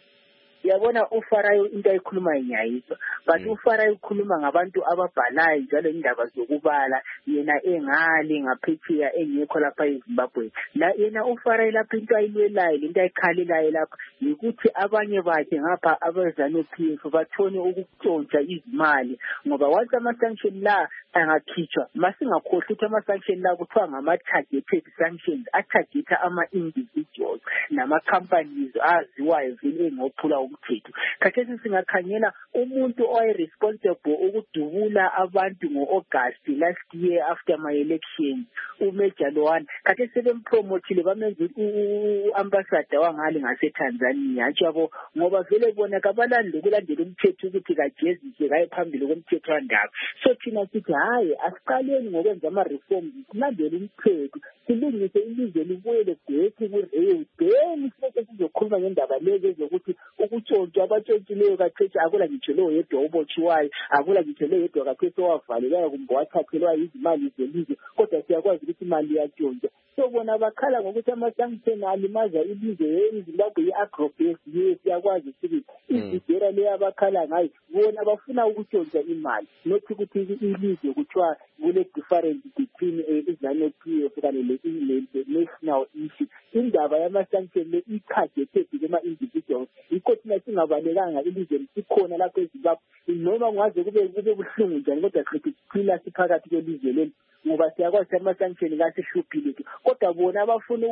Yabona uFarai into ayikhuluma inyayizwa but uFarai ukhuluma ngabantu ababhalayo njalo indaba zokubala yena engale ngaphetsheya engekho lapha eZimbabwe. La yena uFarai lapha into ayilwelayo lento ayikhalelayo lapha ukuthi abanye bakhe ngapha abazanu-PF bathone ukutshontsha izimali ngoba once ama-sanction la angakhitshwa masingakhohlwa ukuthi ama-sanction la kuthiwa ngama-targeted sanctions atargeta ama-individuals nama-companies aziwayo vele engophula umthetho. Khathesi singakhangela umuntu owayeresponsible ukudubula abantu ngo-August last year after my election uMajor Loan. Khathesi sebempromotile bamenza u-ambassador wangale ngaseTanzania atshabo ngoba vele bona kabalande ukulandela umthetho ukuthi kagezise kaye phambili komthetho wandaba. So thina sithi hayi asiqaleni ngokwenza ama-reforms silandele umthetho silungise ilizwe libuyele gesi ku-rail then sibese sizokhuluma ngendaba lezi ezokuthi ukutshontshwa abatshontshileyo kacheche akula ngitsho lowo yedwa obotshiwayo akula ngitsho lowo yedwa kacheche owavalelwayo kumbe wathathelwa izimali zelizwe kodwa siyakwazi ukuthi imali iyatshontsha. So bona bakhala ngokuthi ama-sanction alimaza ilizwe iZimbabwe i-agrobase ye siyakwazi ukuthi izidera leyo abakhala ngayo bona bafuna ukutshontsha imali not ukuthi ilizwe kuthiwa kule difference between iZanu-PF kanye le-national issue. Indaba yama-sanction le i-targeted kuma-individuals yikho thina singabalekanga ilizwe sikhona lapho eZimbabwe noma kungaze kube buhlungu njani kodwa siphila siphakathi kwelizwe leli ngoba siyakwazi ama-sanction kasihluphile kodwa bona abafuna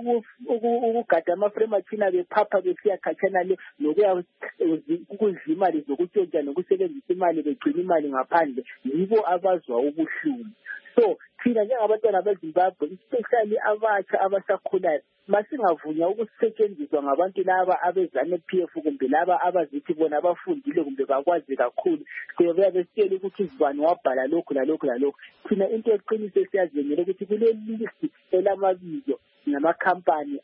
ukugada ama-frame athina bephapha besiya khatshana le nokuya ukudla imali zokutshontsha nokusebenzisa imali begcina imali ngaphandle yibo abazwa ubuhlungu. So thina njengabantwana beZimbabwe especially abatsha abasakhulayo masingavunya ukusetshenziswa ngabantu laba abezanu-PF kumbe laba abazithi bona abafundile kumbe bakwazi kakhulu kuyobuya besitshela ukuthi izibani wabhala lokhu lalokhu lalokhu. Thina into eqiniso siyazengela ukuthi kule list elamabizo namakhampani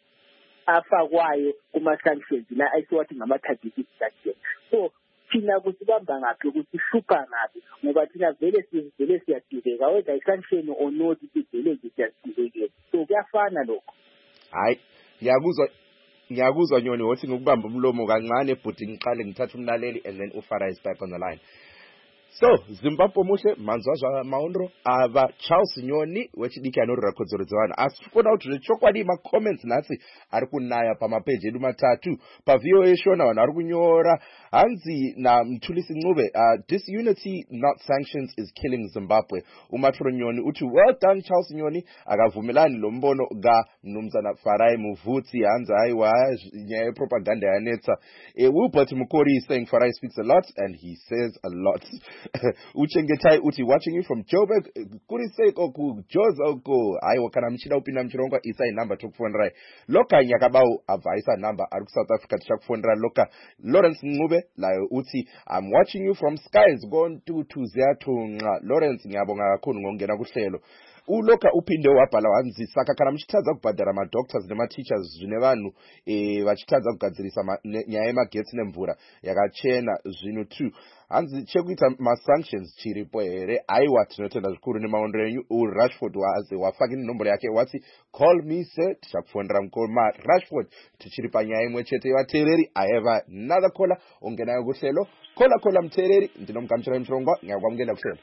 afakwayo kuma-sanctions la ayisiwathi ngama-targeted sanctions. So thina kusibamba ngaphi ukuthi sihlupha ngaphi ngoba thina vele siyadubeka whether i-sanction or not sivele nje siyadubekela. So kuyafana lokho. Hayi ngiyakuzwa Nyoni wothi ngokubamba umlomo kancane but ngiqale ngithatha umlaleli and then uFarai is back on the line. So Zimbabwe mushe manzwa maundro ava Charles Nyoni wechidiki anorira kodzero dzevanhu asi tifona kuti zvechokwadi macomments nhasi ari kunaya pamapeji edu matatu paVOA Shona vanhu ari kunyora hanzi naMthulisi Ncube disunity not sanctions is killing Zimbabwe. Umatoro Nyoni uti well done Charles Nyoni akavumelani lo mbono Mnumzana Farai Muvutsi hanzi haiwa nyaya yepropaganda yanetsa. Wilbert Mukori is saying Farai speaks a lot and he says a lot. Uchengetai uti watching you from Joburg kuriseko ku Jozoko aiwa kana mchida upinda mchirongwa isai number tokufonera loka nyakabau advisor number ari South Africa tichakufonera loka Lawrence Ncube layo uti I'm watching you from skies gone to Ziyathunqa. Lawrence ngiyabonga kakhulu ngongena kuhlelo uloka uphinde wabhala wanzi saka kana mchitadza kubhadhara ma doctors nema teachers zvine vanhu vachitadza kugadzirisa nyaya yemagetsi nemvura yakachena zvino 2 hanzi chekuita ma sanctions chiripo here aiwa tinotenda zvikuru nemaondero enyu Rashford wafaka nomboro yake wati call me sir tichakufonera mukoma Rashford tichiri panyaya imwe chete yevateereri I have another caller ongenayo kuhlelo kola muteereri ndinomugamuchira muchirongwa ngakwamungenda kuhlelo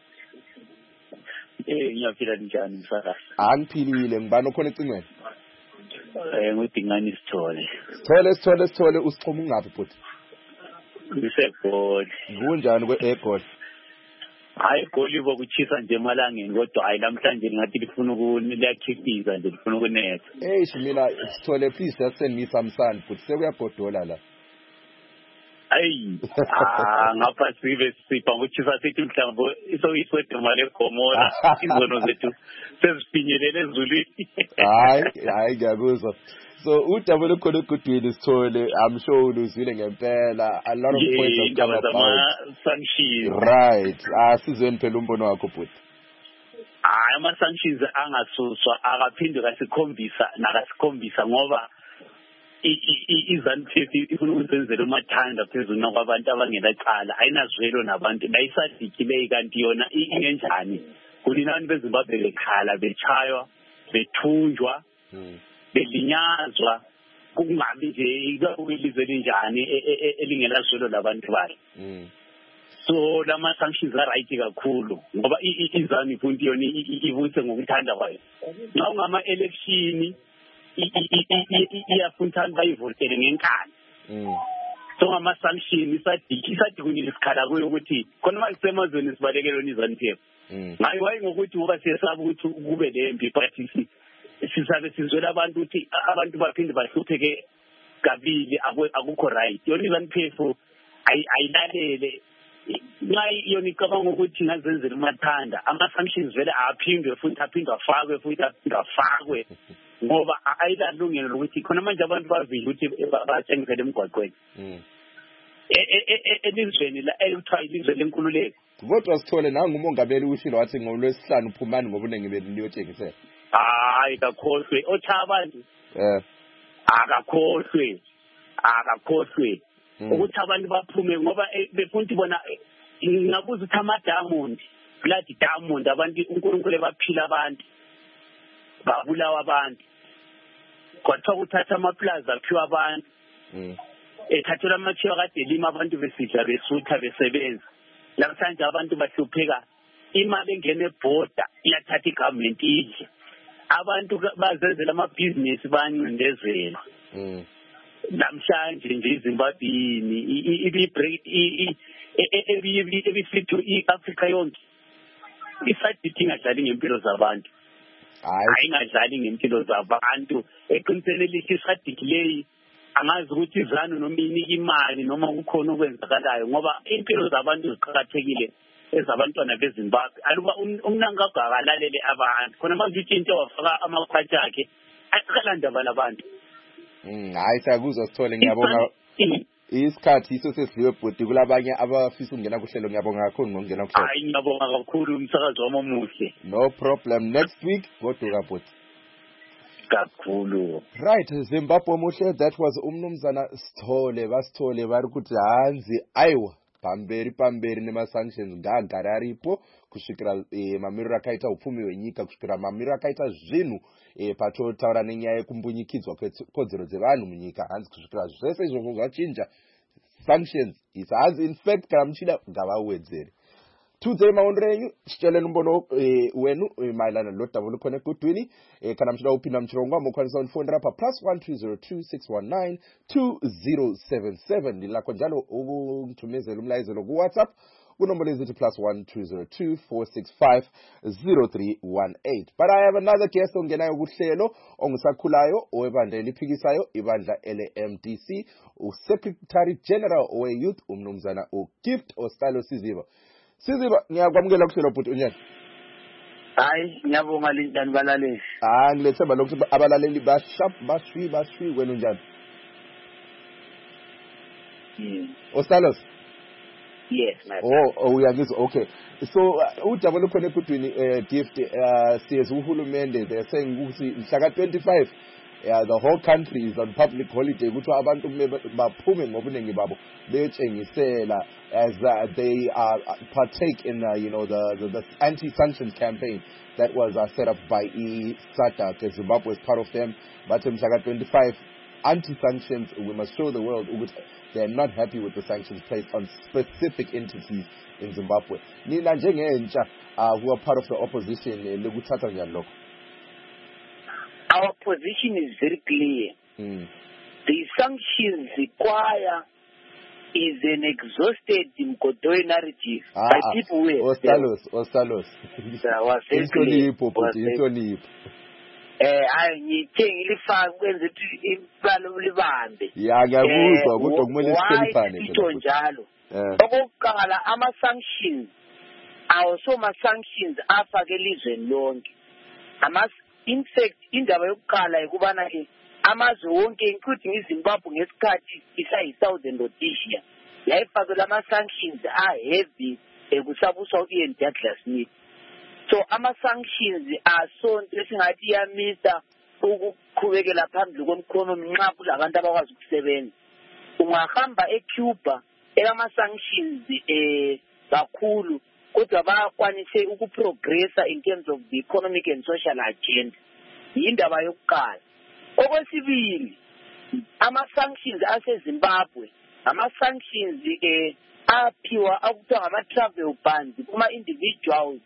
ngiyaphila njani msakazi angiphilile ngibani okhona ecingweni ngudingani Sithole usichuma ungaphi futhi ngisegoli kunjani kwe-egoli hayi goli bokuchisa nje emalangeni kodwa hayi namhlanje ngathi lifuna ukunilakhiphiza nje lifuna ukunetha Shimila Sithole please just send me some sun futhi sekuyagodola la ayi ngapha sibe sipha ngokuchisa sethi mhlambo isoyisweduma leGomora izono zethu sezifinyelele ezulwini hayi ngiyakuzwa so udabule khona egudwini Sithole I'm sure uluzwile ngempela a lot of points have come about sanctions right sizweni phela umbono wakho bhuti ama sanctions angasuswa akaphinde kasikhombisa ngoba izanthi ifuna ukuzenzela umathanda phezulu kwabantu abangelacala ayinazwelo nabantu bayisadikile kanti yona ingenjani kulinani beZimbabwe bekhala bechaywa bethunjwa belinyazwa kungabi nje ilizwe linjani elingelazwelo labantu bayo so lama sanctions are right kakhulu ngoba izanu ifunti yona ivutse ngokuthanda kwayo nxa ungama election iyafuntana bayivotele ngenkani so ngama sanctions isadikile isikhala kuyo ukuthi khona mayisemazweni sibalekele izanu phepha ngayi wayi ngokuthi ngoba siyesaba ukuthi kube lempi but sisabe sizwela abantu ukuthi abantu baphinde bahlupheke kabili akukho right yona izanu phepha ayilalele ngai yona icabanga ukuthi ngazenzela umathanda ama sanctions vele aphindwe futhi afakwe ngoba ayilalungelo lokuthi khona manje abantu bavile ukuthi bathengisele emgwaqweni elizweni la elithiwa ilizwe lenkululeko kodwa Sithole nangumongameli ushilo wathi ngolwesihlanu uphumani ngoba unenge beliyothengisela hayi kakhohlwe otha abantu akakhohlwe ukuthi abantu baphume ngoba befuna bona ngabuza ukuthi ama-diamond blood diamond abantu uNkulunkulu baphila abantu babulawa abantu kwathiwa kuthatha amaplaza aphiwa abantu ethathela amathiwa kade lima abantu besidla besutha besebenza namhlanje abantu bahlupheka imali engene ebhoda iyathatha igovernment idle abantu bazenzela amabhizinisi bancindezela namhlanje nje eZimbabweni ebifithu iAfrica yonke isadithi ngadlali ngempilo zabantu ayingadlali ngempilo zabantu eqiniselelisa isadithi leyi angazi ukuthi izanu noma inike imali noma kukhona okwenzakalayo ngoba impilo zabantu ziqhakathekile ezabantwana beZimbabwe aluba umnankagwa akalalele abantu khona manje into wafaka amakhwathi akhe akalanda abantu hayi sakuzwa Sithole ngiyabonga isikhathi iso sesidliwe bhuti kulabanye abafisa ukungena kuhlelo ngiyabonga kakhulu ngokungena kuhlelo hayi ngiyabonga kakhulu umsakazi wami omuhle no problem next week goduka bhuti kakhulu right Zimbabwe muhle that was umnumzana Sithole basithole bari kuti hanzi aiwa pamberi nema sanctions ngagara aripo kusvikira mamiriro akaita upfumi hwenyika kusvikira mamiriro akaita zvinhu patotaura nenyaya yekumbunyikidzwa kwekodzero dzevanhu munyika hanzi kusvikira zvese izvozvo zvachinja sanctions hanzi in fact kana muchida ngavawedzere Tuze maonrenyu sitsheleni umbono wenu mayelana lodaba olukhona egudwini kana mshila uphinda mchirongwa mokwanisa unfoni rapha +12026192077 lilakho njalo ukungithumezela umlayezelo ku WhatsApp kunombolo ezithi +12024650318. But I have another guest ongenayo kuhlelo ongusakhulayo owebandla eliphikisayo ibandla LMDC uSecretary General we-Youth umnumzana uGift Ostalo Siziba. Siziba ngiyakwamukela kuhlelo bhuti unjani? Hayi ngiyabonga lindani balaleli. Ngilethemba lokuthi abalaleli bashwi wena unjani? Ostalos? Yes, my uyangizwa. Okay. So udaba lokhona egudwini Gift siyeza uhulumende they're saying ukuthi mhla ka-25 the whole country is on public holiday kuthiwa abantu baphume ngobunengi babo betshengisela as they partake in the anti-sanctions campaign that was set up by SADC. Zimbabwe is part of them, but mhla ka-25 anti-sanctions, we must show the world they're not happy with the sanctions placed on specific entities in Zimbabwe. Nina njengentsha who are part of the opposition lekuthatha njani lokho? Our position is very clear. The sanctions require is an exhausted Mgodoi narrative by people who Ostalos. Ngithe ngilifaka kwenza ukuthi ibalo libambe. Ngiyakuzwa kodwa kumele sikheliphane ito njalo. Okokuqala ama-sanctions sanctions afake elizweni lonke. In fact indaba yokuqala ekubana ke amazwe wonke including iZimbabwe ngesikhathi isayi-Southern Rhodesia yayifakwe ama-sanctions heavy kusabuswa u-Ian Douglas Smith. So ama-sanctions asonto esingathi iyamisa ukuqhubekela phambili komkhono nxa kulabantu abakwazi ukusebenza. Ungahamba eCuba ama-sanctions kakhulu kodwa bayakwanise ukuprogressa in terms of the economic and social agenda. Yindaba yokuqala. Okwesibili ama-sanctions aseZimbabwe ama-sanctions aphiwa akuthiwa ngama-travel bans kuma-individuals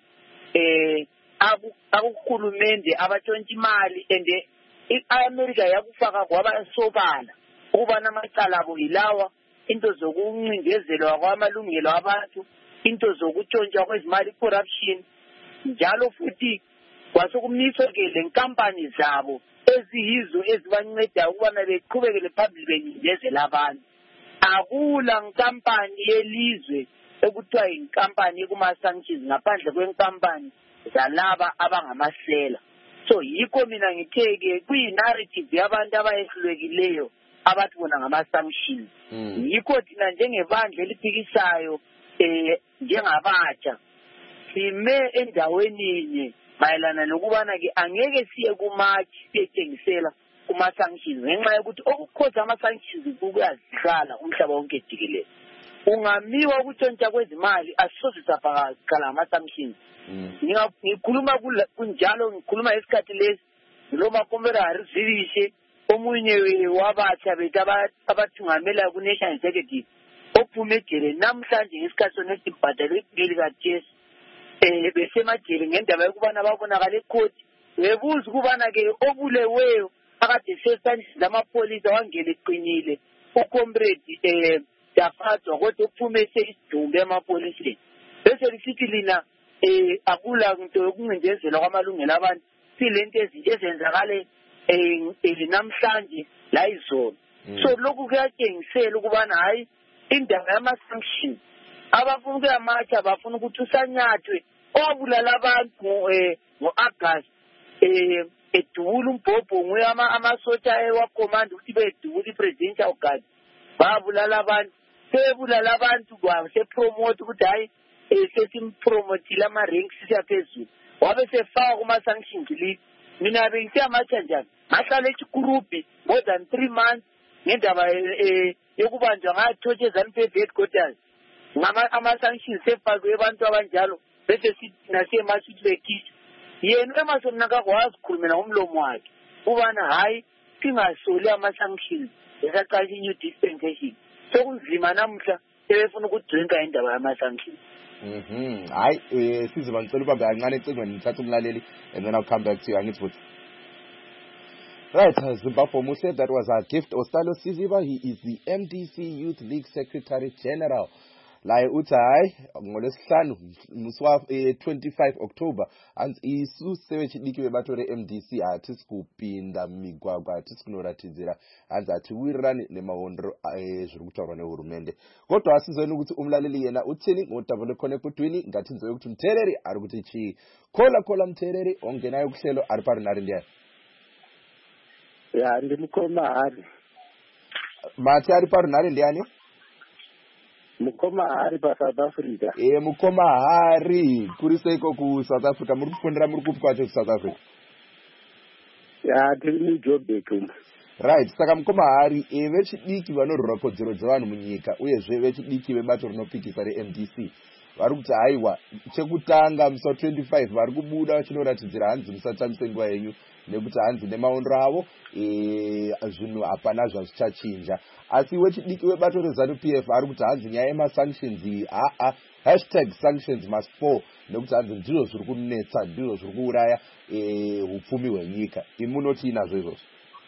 akuhulumende abatshontsha imali and i-America yakufaka kwaba sobala ukubana amacala abo yilawa into zokuncindezelwa kwamalungelo abantu into zokutshontshwa kwezimali corruption njalo futhi kwasekumiswa-ke le nkampani zabo eziyizo ezibanceda ukubana beqhubekele phambili bencindezela abantu. Akula nkampani yelizwe ekuthiwa yinkampani ekuma-sanctions ngaphandle kwenkampani zalaba abangamasela. So yikho mina ngithe-ke kuyi-narrative yabantu abayehlulekileyo abathi bona ngama-sanctions. Yikho thina njengebandla eliphikisayo njengabatsha sime endaweni inye mayelana nokubana-ke angeke siye kumatshi siyetshengisela kuma-sanctions ngenxa yokuthi okukhoza ama-sanctions kuyazihlala umhlaba wonke jikelele. Ungamiwa ukutshontsha kwezimali asisoze sapakala ama-sanctions. Ngikhuluma kunjalo ngikhuluma isikhathi lesi ngiloma Komberari Zilishe omunye wabatsha bethu abathungamela ku-National Executive ophume ejele namhlanje ngesikhathi sonethi ibhadalwe ipheli kaJesu besemajele ngendaba yokubana babonakala ekhoti. Webuza ukubana-ke obuleweyo akade sesandleni zamapholisa wangena eqinile ucomrade Dafatswa kodwa uphume seyisidumbu emapoliseni. Bese lisithi lina akula into yokuncindezelwa kwamalungelo abantu silento ezinje ezenzakale namhlanje la izolo. So lokhu kuyatshengisela ukubana hayi indaba yama-sanctions abafuna ukuyamatsha bafuna ukuthi usanyathwe owabulala abantu ngo-August edubula umbhobho nguye amasotsha ewakomanda ukuthi bedubula i-presidential guard babulala abantu sebulala abantu kwasepromote ukuthi hayi sesimpromotile ama-ranks siyaphezulu wabe sefaka kuma-sanctions list. Mina bengisiyamatsha njani ngahlala echikurubhi more than 3 months ngendaba yokubanjwa ngathotshwe eZANU-PF headquarters ama-sanctions sefakwe abantu abanjalo bese sithina siyematshi ukuthi bekhishwe. Yena eMason nakakwazi ukukhulumela ngomlomo wakhe ubana hayi singasoli ama-sanctions esaqalisha i-new dispensation. Sokunzima namhla sebefuna ukudrinka indaba yama-sanctions. Hayi siziba ngicela ubambe kancane ecingweni ngithatha umlaleli and then I'll come back to you. Angithi futhi. Right, Zimbabwe Muse, that was our gift. Ostalo Siziba, he is the MDC Youth League Secretary General. Laye uthi hayi ngolesihlanu muswa 25 October and isusebechidiki bebatore MDC athi sikupinda migwagwa athi sikunoratidzira and athi wirani nemahondro zviri kutaurwa nehurumende. Kodwa asizweni ukuthi umlaleli yena uthini ngotavole khona kudwini ngathi nzoye ukuthi mthereri ari kuti chi khola mthereri ongenayo kuhlelo ari parinari ndiya. Ya ndimkomahari. Mati ari parinari ndiyani? Mukomahari pa South Africa. Mukomahari kuri seko ku South Africa muri kufundira muri kupi kwacho ku South Africa? Ya tiri Joburg. Right, saka Mukomahari vechidiki vanorwira kodzero dzevanhu munyika uyezve vechidiki vebato rinopikisa reMDC vari kuti haiwa chekutanga musa 25 vari kubuda vachinoratidzira hanzi musatamise nguva yenyu nekuti hanzi nemaondro avo zvinhu hapana zvazvichachinja. Asi wechidiki webato reZANU-PF ari kuti hanzi nyaya yemasanctions iyi #sanctions must fall nekuti hanzi ndizvo zviri kunetsa, ndizvo zviri kuuraya upfumi hwenyika. Imunoti inazvo izvozvo?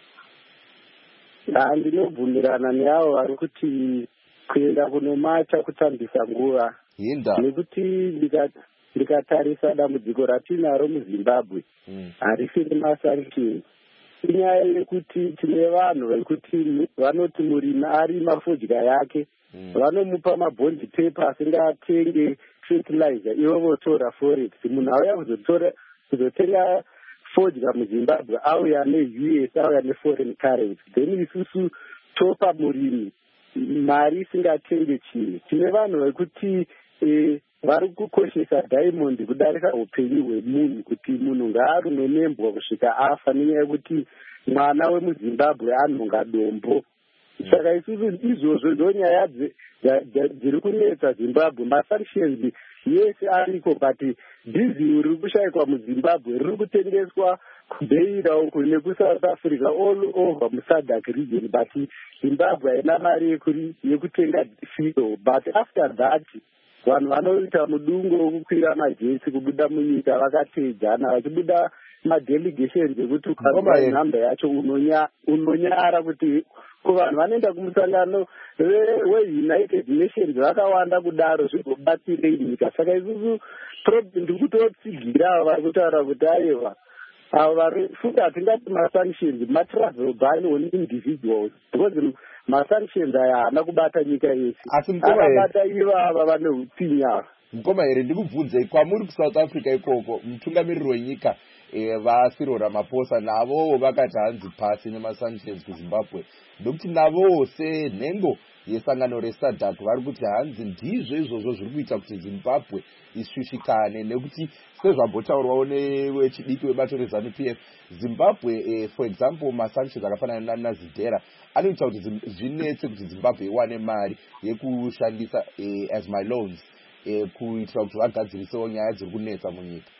Ndinobvumirana neavo vari kuti kuenda kunomacha kutambisa nguva. Nekuti ndikatarisa dambudziko ratinaro muZimbabwe harisi nemasanctions. Inyaya yekuti tine vanhu vekuti vanoti murimi arima fodya yake vanomupa mabhondi pepa asingatenge fertilizer ivo votora forex. Munhu auya kuzotenga fodya muZimbabwe auya neUS auya neforeign currency, then isusu topa murimi mari isingatenge chinhu. Tine vanhu vekuti vari kukoshesa diamond kudarika upenyu hwemunhu kuti munhu ngaarumwe nembwa kusvika afa nenyaya yekuti mwana wemuZimbabwe anhonga dombo. Saka isusu izvozvo ndonyaya dziri kunetsa Zimbabwe. Masanctions yese ariko but diesel riri kushayikwa muZimbabwe riri kutengeswa kubeira uko nekuSouth Africa all over muSADC region, but Zimbabwe haina mari yekutenga fuel. But after that vanhu vanoita mudungo wokukwira magetsi kubuda munyika vakatedzana vachibuda madelegations ekuti ukaona nhamba yacho unonyara kuti kuvanhu vanoenda kumusangano weUnited Nations vakawanda kudaro zvigobatsirei nyika. Saka isusu ndiri kutotsigira avo vari kutaura kuti aiwa avo vari futi hatingati masanctions matravel ban on individuals because masanctions aya haana kubata nyika yese, akabata ivava vane utsinyaa. Mukoma here ndikubvunzei kwamuri kuSouth Africa ikoko mutungamiriri wenyika vaCyril Ramaphosa navowo vakati hanzi pasi nemasanctions kuZimbabwe ndokuti navowo senhengo yesangano reSADC vari kuti hanzi ndizvo izvozvo zviri kuita kuti Zimbabwe ishushikane nekuti sezvambotaurwawo newechidiki webato reZANU-PF Zimbabwe for example masanctions akafanana naZidera anoita kuti zvinetse kuti Zimbabwe iwane mari yekushandisa as my loans kuitira kuti vagadzirisewo nyaya dziri kunetsa munyika.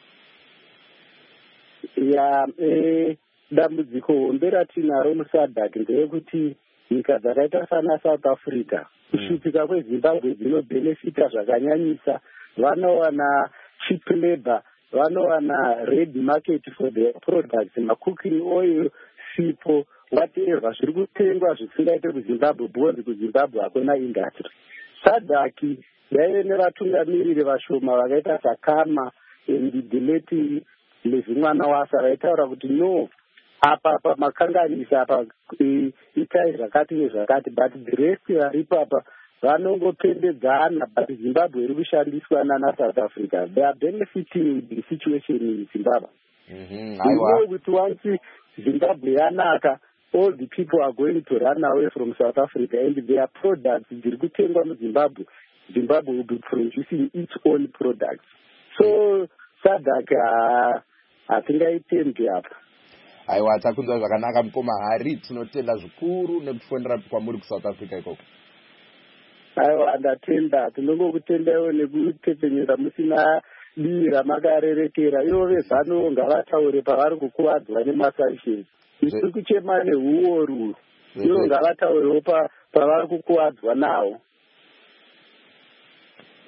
Dambudziko hombe ratinaro muSADC ndeyekuti nyika dzakaita sana South Africa kushupika kweZimbabwe dzinobhenefita zvakanyanyisa. Vanowana cheap labor, vanowana red market for their products, cooking oil, sipo, whatever zviri kutengwa zvisingaite kuZimbabwe because kuZimbabwe hakuna industry. SADC yaive nevatungamiriri vashoma vakaita Sakama deleti lezimwana wasa vaitaura kuti no apa makanganisa apa itai zvakati nezvakati, but the rest varipo apa vanongopendedzana, but Zimbabwe iri kushandiswa nana South Africa. They are benefiting the situation in Zimbabwe. We know that once Zimbabwe yanaka, all the people are going to run away from South Africa and their products ziri kutengwa muZimbabwe. Zimbabwe will be producing its own products. So SADC hatingaitendi apa. Aiwa, takunzwa zvakanaka Mukomahari, tinotenda zvikuru nekufondera kwamuri kuSouth Africa ikoko. Aiwa, ndatenda, tinongokutendaiwo nekutepenyera musina dii ramakarerekera. Ivo vezano ngavataure pavari kukuwadzwa nemasanctions. Tiri kuchema nehuoru. Ivo ngavataurewo pavari kukuwadzwa nawo.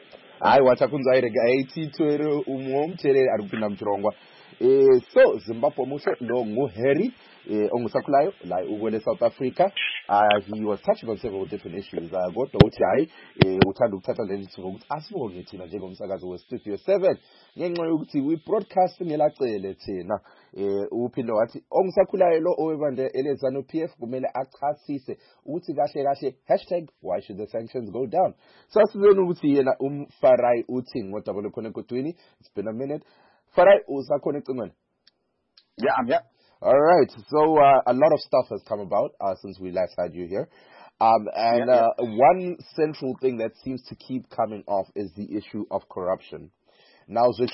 hayi wachakunza ire gaiti twero umomthere ari kupinda muchirongwa. So Zimbabwe muhle lo nguHarry ongusakhulayo la ukwele South Africa. He was touching on several different issues. Kodwa uthi hayi uthanda ukuthatha le lithuba ukuthi asibonge thina njengomsakazo weStudio 7 ngenxa yokuthi we broadcast ngelacele thina. Uphinde wathi ongusakhulayo lo owebande elezano PF kumele achasise ukuthi kahle kahle #why should the sanctions go down. So asizona ukuthi yena Farai uthi ngodaba lokhona egodweni. It's been a minute. Farai usakhona ecingweni? Yeah, I'm here. All right. So a lot of stuff has come about since we last had you here. One central thing that seems to keep coming off is the issue of corruption. Now, he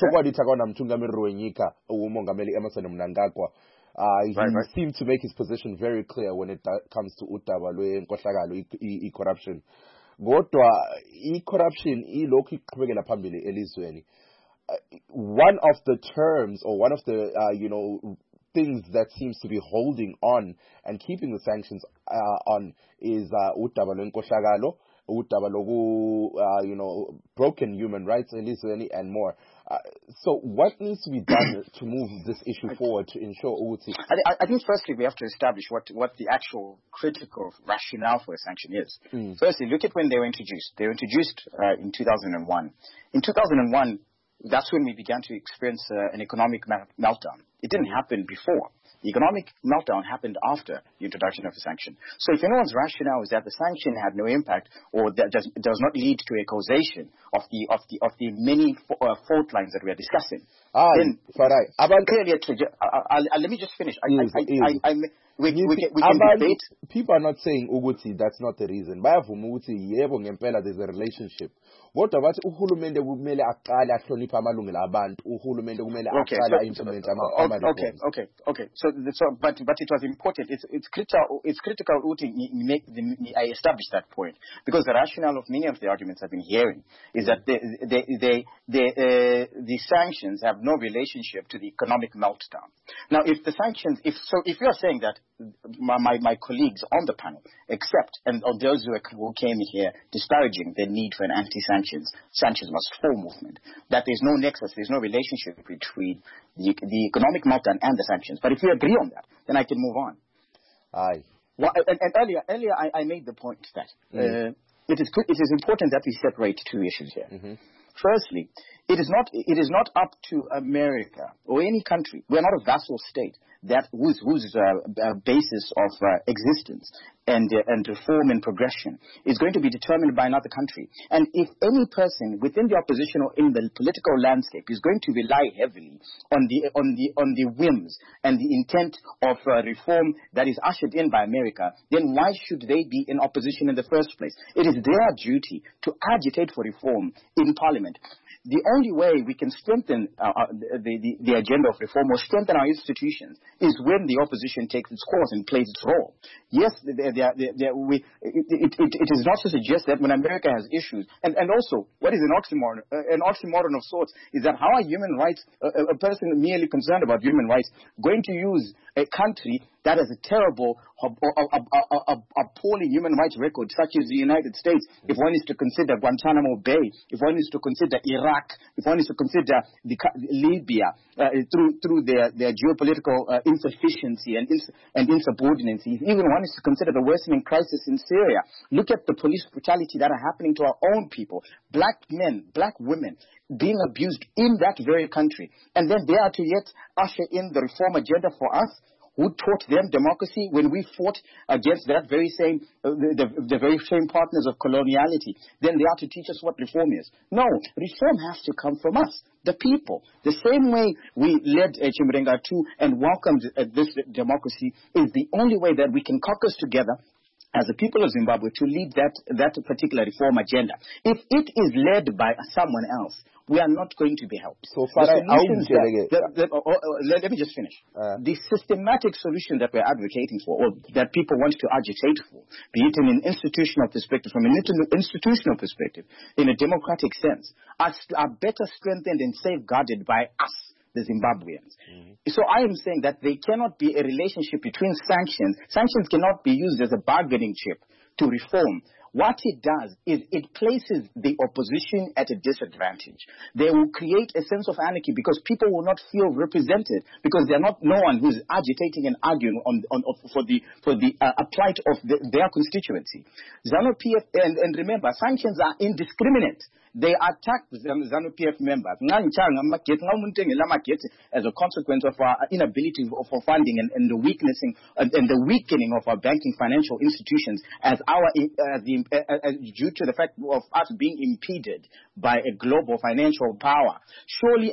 seemed to make his position very clear when it comes to Utaba corruption. Corruption one of the terms or one of the things that seems to be holding on and keeping the sanctions on is udaba lwenkohlakalo, udaba loku broken human rights and more. So what needs to be done to move this issue forward to ensure Uti? I think firstly we have to establish what the actual critical rationale for a sanction is. Firstly, look at when they were introduced. They were introduced in 2001. In 2001, that's when we began to experience an economic meltdown. It didn't happen before. The economic meltdown happened after the introduction of the sanction. So if anyone's rationale is that the sanction had no impact or that does not lead to a causation of the many fault lines that we are discussing, then clearly let me just finish. We can debate. People are not saying Uguti, that's not the reason. There's a relationship. What about uhulumende kumele aqale ahloniphe amalungelo abantu, uhulumende kumele aqale implement okay. So but it was important. It's critical I establish that point because the rationale of many of the arguments I've been hearing is that the sanctions have no relationship to the economic meltdown. Now, if you are saying that my colleagues on the panel accept, and those who came here disparaging the need for an sanctions must fall movement, that there's no nexus, there's no relationship between the economic meltdown and the sanctions. But if you agree on that, then I can move on. Aye. Well, and earlier I made the point that it is important that we separate two issues here. Mm-hmm. Firstly, it is not up to America or any country. We are not a vassal state whose basis of existence and reform and progression is going to be determined by another country. And if any person within the opposition or in the political landscape is going to rely heavily on the whims and the intent of reform that is ushered in by America, then why should they be in opposition in the first place? It is their duty to agitate for reform in Parliament. The only way we can strengthen the agenda of reform or strengthen our institutions is when the opposition takes its course and plays its role. Yes, it is not to suggest that when America has issues, and also what is an oxymoron of sorts is that how are human rights, a person merely concerned about human rights, going to use a country that has a terrible, appalling human rights record, such as the United States, if one is to consider Guantanamo Bay, if one is to consider Iraq, if one is to consider Libya, through their geopolitical insufficiency and insubordinancy, if even one is to consider the worsening crisis in Syria. Look at the police brutality that are happening to our own people, black men, black women, being abused in that very country. And then they are to yet usher in the reform agenda for us, who taught them democracy when we fought against that very same, the very same partners of coloniality. Then they are to teach us what reform is. No, reform has to come from us, the people. The same way we led Chimurenga 2 and welcomed this democracy is the only way that we can caucus together as the people of Zimbabwe to lead that particular reform agenda. If it is led by someone else, we are not going to be helped. So far, let me just finish. The systematic solution that we're advocating for, or that people want to agitate for, be it in an institutional perspective, from an institutional perspective, in a democratic sense, are better strengthened and safeguarded by us, the Zimbabweans. Mm-hmm. So I am saying that there cannot be a relationship between sanctions. Sanctions cannot be used as a bargaining chip to reform what it does is it places the opposition at a disadvantage. They will create a sense of anarchy because people will not feel represented because they're not no one who's agitating and arguing for the plight of their constituency. ZANU-PF, and remember, sanctions are indiscriminate. They attack ZANU-PF members as a consequence of our inability for funding and the weaknessing and the weakening of our banking financial institutions due to the fact of us being impeded by a global financial power. Surely,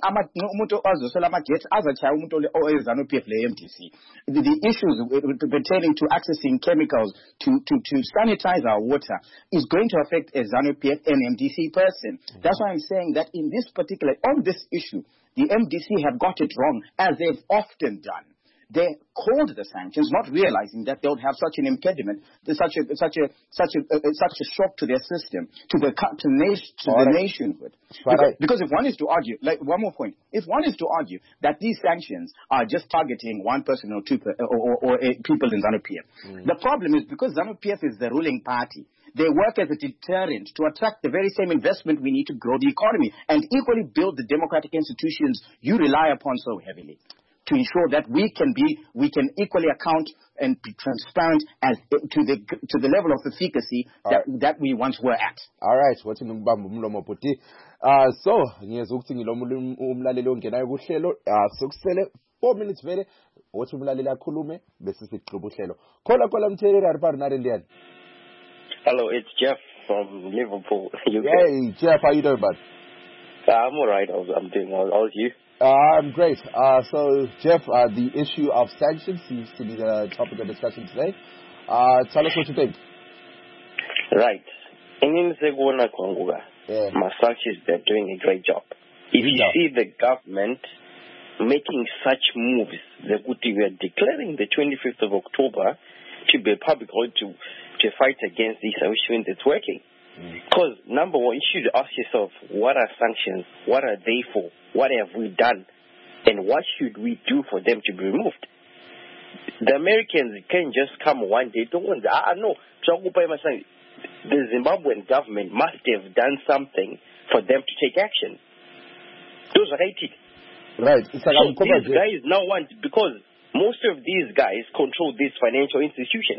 the issues pertaining to accessing chemicals to sanitize our water is going to affect a ZANU-PF and MDC person. That's why I'm saying that in this particular, on this issue, the MDC have got it wrong, as they've often done. They called the sanctions, not realizing that they would have such an impediment, such a shock to their system, to the nationhood. Because if one is to argue, like one more point, if one is to argue that these sanctions are just targeting one person or two or people in ZANU-PF, the problem is because ZANU-PF is the ruling party. They work as a deterrent to attract the very same investment we need to grow the economy and equally build the democratic institutions you rely upon so heavily, to ensure that we can equally account and be transparent as to the level of efficacy that we once were at. All right, what in so ngiyezokuthi ngilomlaleli ongenayo kuhlelo sokusele 4 minutes vele wathi umlaleli akhulume bese siqhubha uhlelo. Khola mtheleli aripari narendiyani. Hello, it's Jeff from Liverpool, UK. Hey, Jeff, how you doing, bud? I'm all right. I'm doing well. How's you? I'm great. So, Jeff, the issue of sanctions seems to be the topic of discussion today. Tell us what you think. Right. My sanctions, they're doing a great job. If you see the government making such moves, we are declaring the 25th of October to be a public holiday to fight against this, which means it's working. Because, number one, you should ask yourself, what are sanctions? What are they for? What have we done? And what should we do for them to be removed? The Americans can't just come one day. No. The Zimbabwean government must have done something for them to take action. Those are it. Right. So these guys now want, because most of these guys control these financial institutions.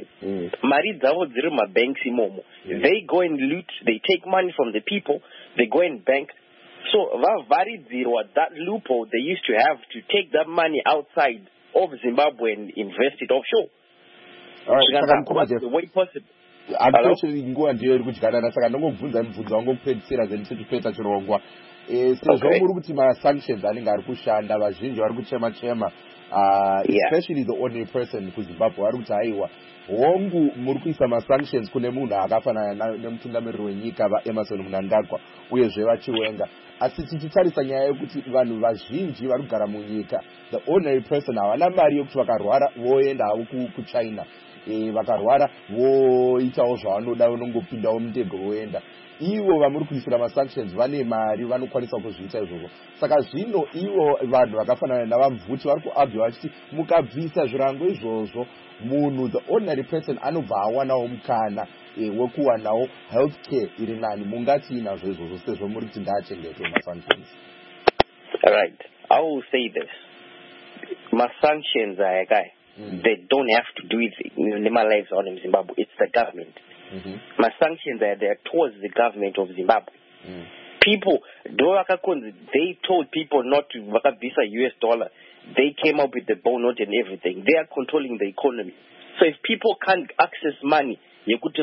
They go and loot, they take money from the people, they go and bank. So that loophole they used to have to take that money outside of Zimbabwe and invest it offshore. What's the way possible? Unfortunately, nguwa ndiyo iri kudyana saka ndongobvunza mibvunzo wangopedzisira then tichipedza chirongwa. Sezvo muri kuti ma-sanctions anenge ari kushanda vazhinji vari kuchema especially the ordinary person kuZimbabwe vari kuti haiwa hongu muri kuisa ma-sanctions kune munhu akafanana nemutungamiriri wenyika vaEmerson Mnangagwa uyezve vachiwenga. Asi tichitarisa nyaya yekuti vanhu vazhinji vari kugara munyika, the ordinary person havana mari yokuti vakarwara voenda havo kuChina, vakarwara voitawo zvavanoda vanongopindawo mundege voenda. Ivo vamuri kuisira ma-sanctions vane mari vanokwanisa kuzviita izvozvo. Saka zvino ivo vanhu vakafanana navamvuti vari kuargue vachiti mukabvisa zvirango izvozvo munhu the ordinary person anobva awanawo mukana wekuwanawo healthcare iri nani. Mungati inazvo izvozvo sezvo muri kuti ndaachengetwe ma-sanctions. Right. I will say this. Ma-sanctions are a guy. They don't have to do it in my lives on in Zimbabwe. It's the government. My sanctions are there towards the government of Zimbabwe. People, they told people not to visa US dollar. They came up with the bond note and everything. They are controlling the economy. So if people can't access money, bank,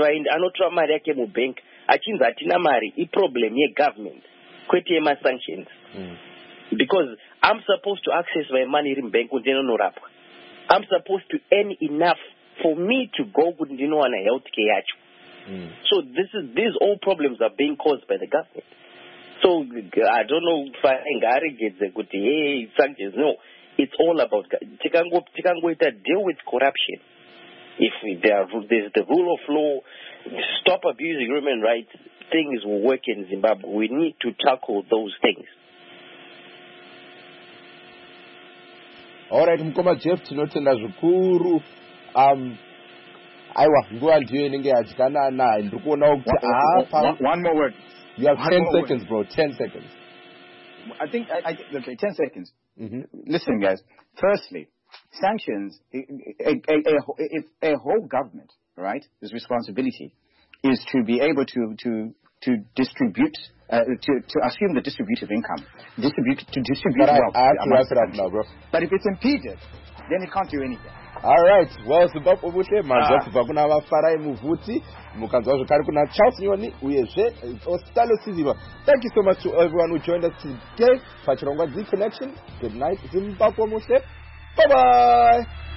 problem government. My sanctions. Because I'm supposed to access my money in bank. I'm supposed to earn enough for me to go on a health care. So these all problems are being caused by the government. So I don't know if I get the good sanctions. No, it's all about deal with corruption. If there's the rule of law, stop abusing human rights, things will work in Zimbabwe. We need to tackle those things. All right, Mkoma Jeff, tinotenda zvikuru. Aiwa, nguva ndiyo inenge yadyana ndikuona kuti one more word. You have 10 seconds, bro. 10 seconds. I think okay, 10 seconds. Listen, guys. Firstly, sanctions. If a whole government, right, its responsibility is to be able to distribute, to assume the distributive income, distribute wealth. I have to wrap it up now, bro. But if it's impeded, then it can't do anything. All right. Well, Zimbabwe Bushe, mazva kuna vafarai muvuti, mukanzwa zvakare kuna Charles Nyoni, uyezve Ostalo Siziva. Thank you so much to everyone who joined us today. Pachirongwa Z Connection. Good night, Zimbabwe Bushe. Bye bye.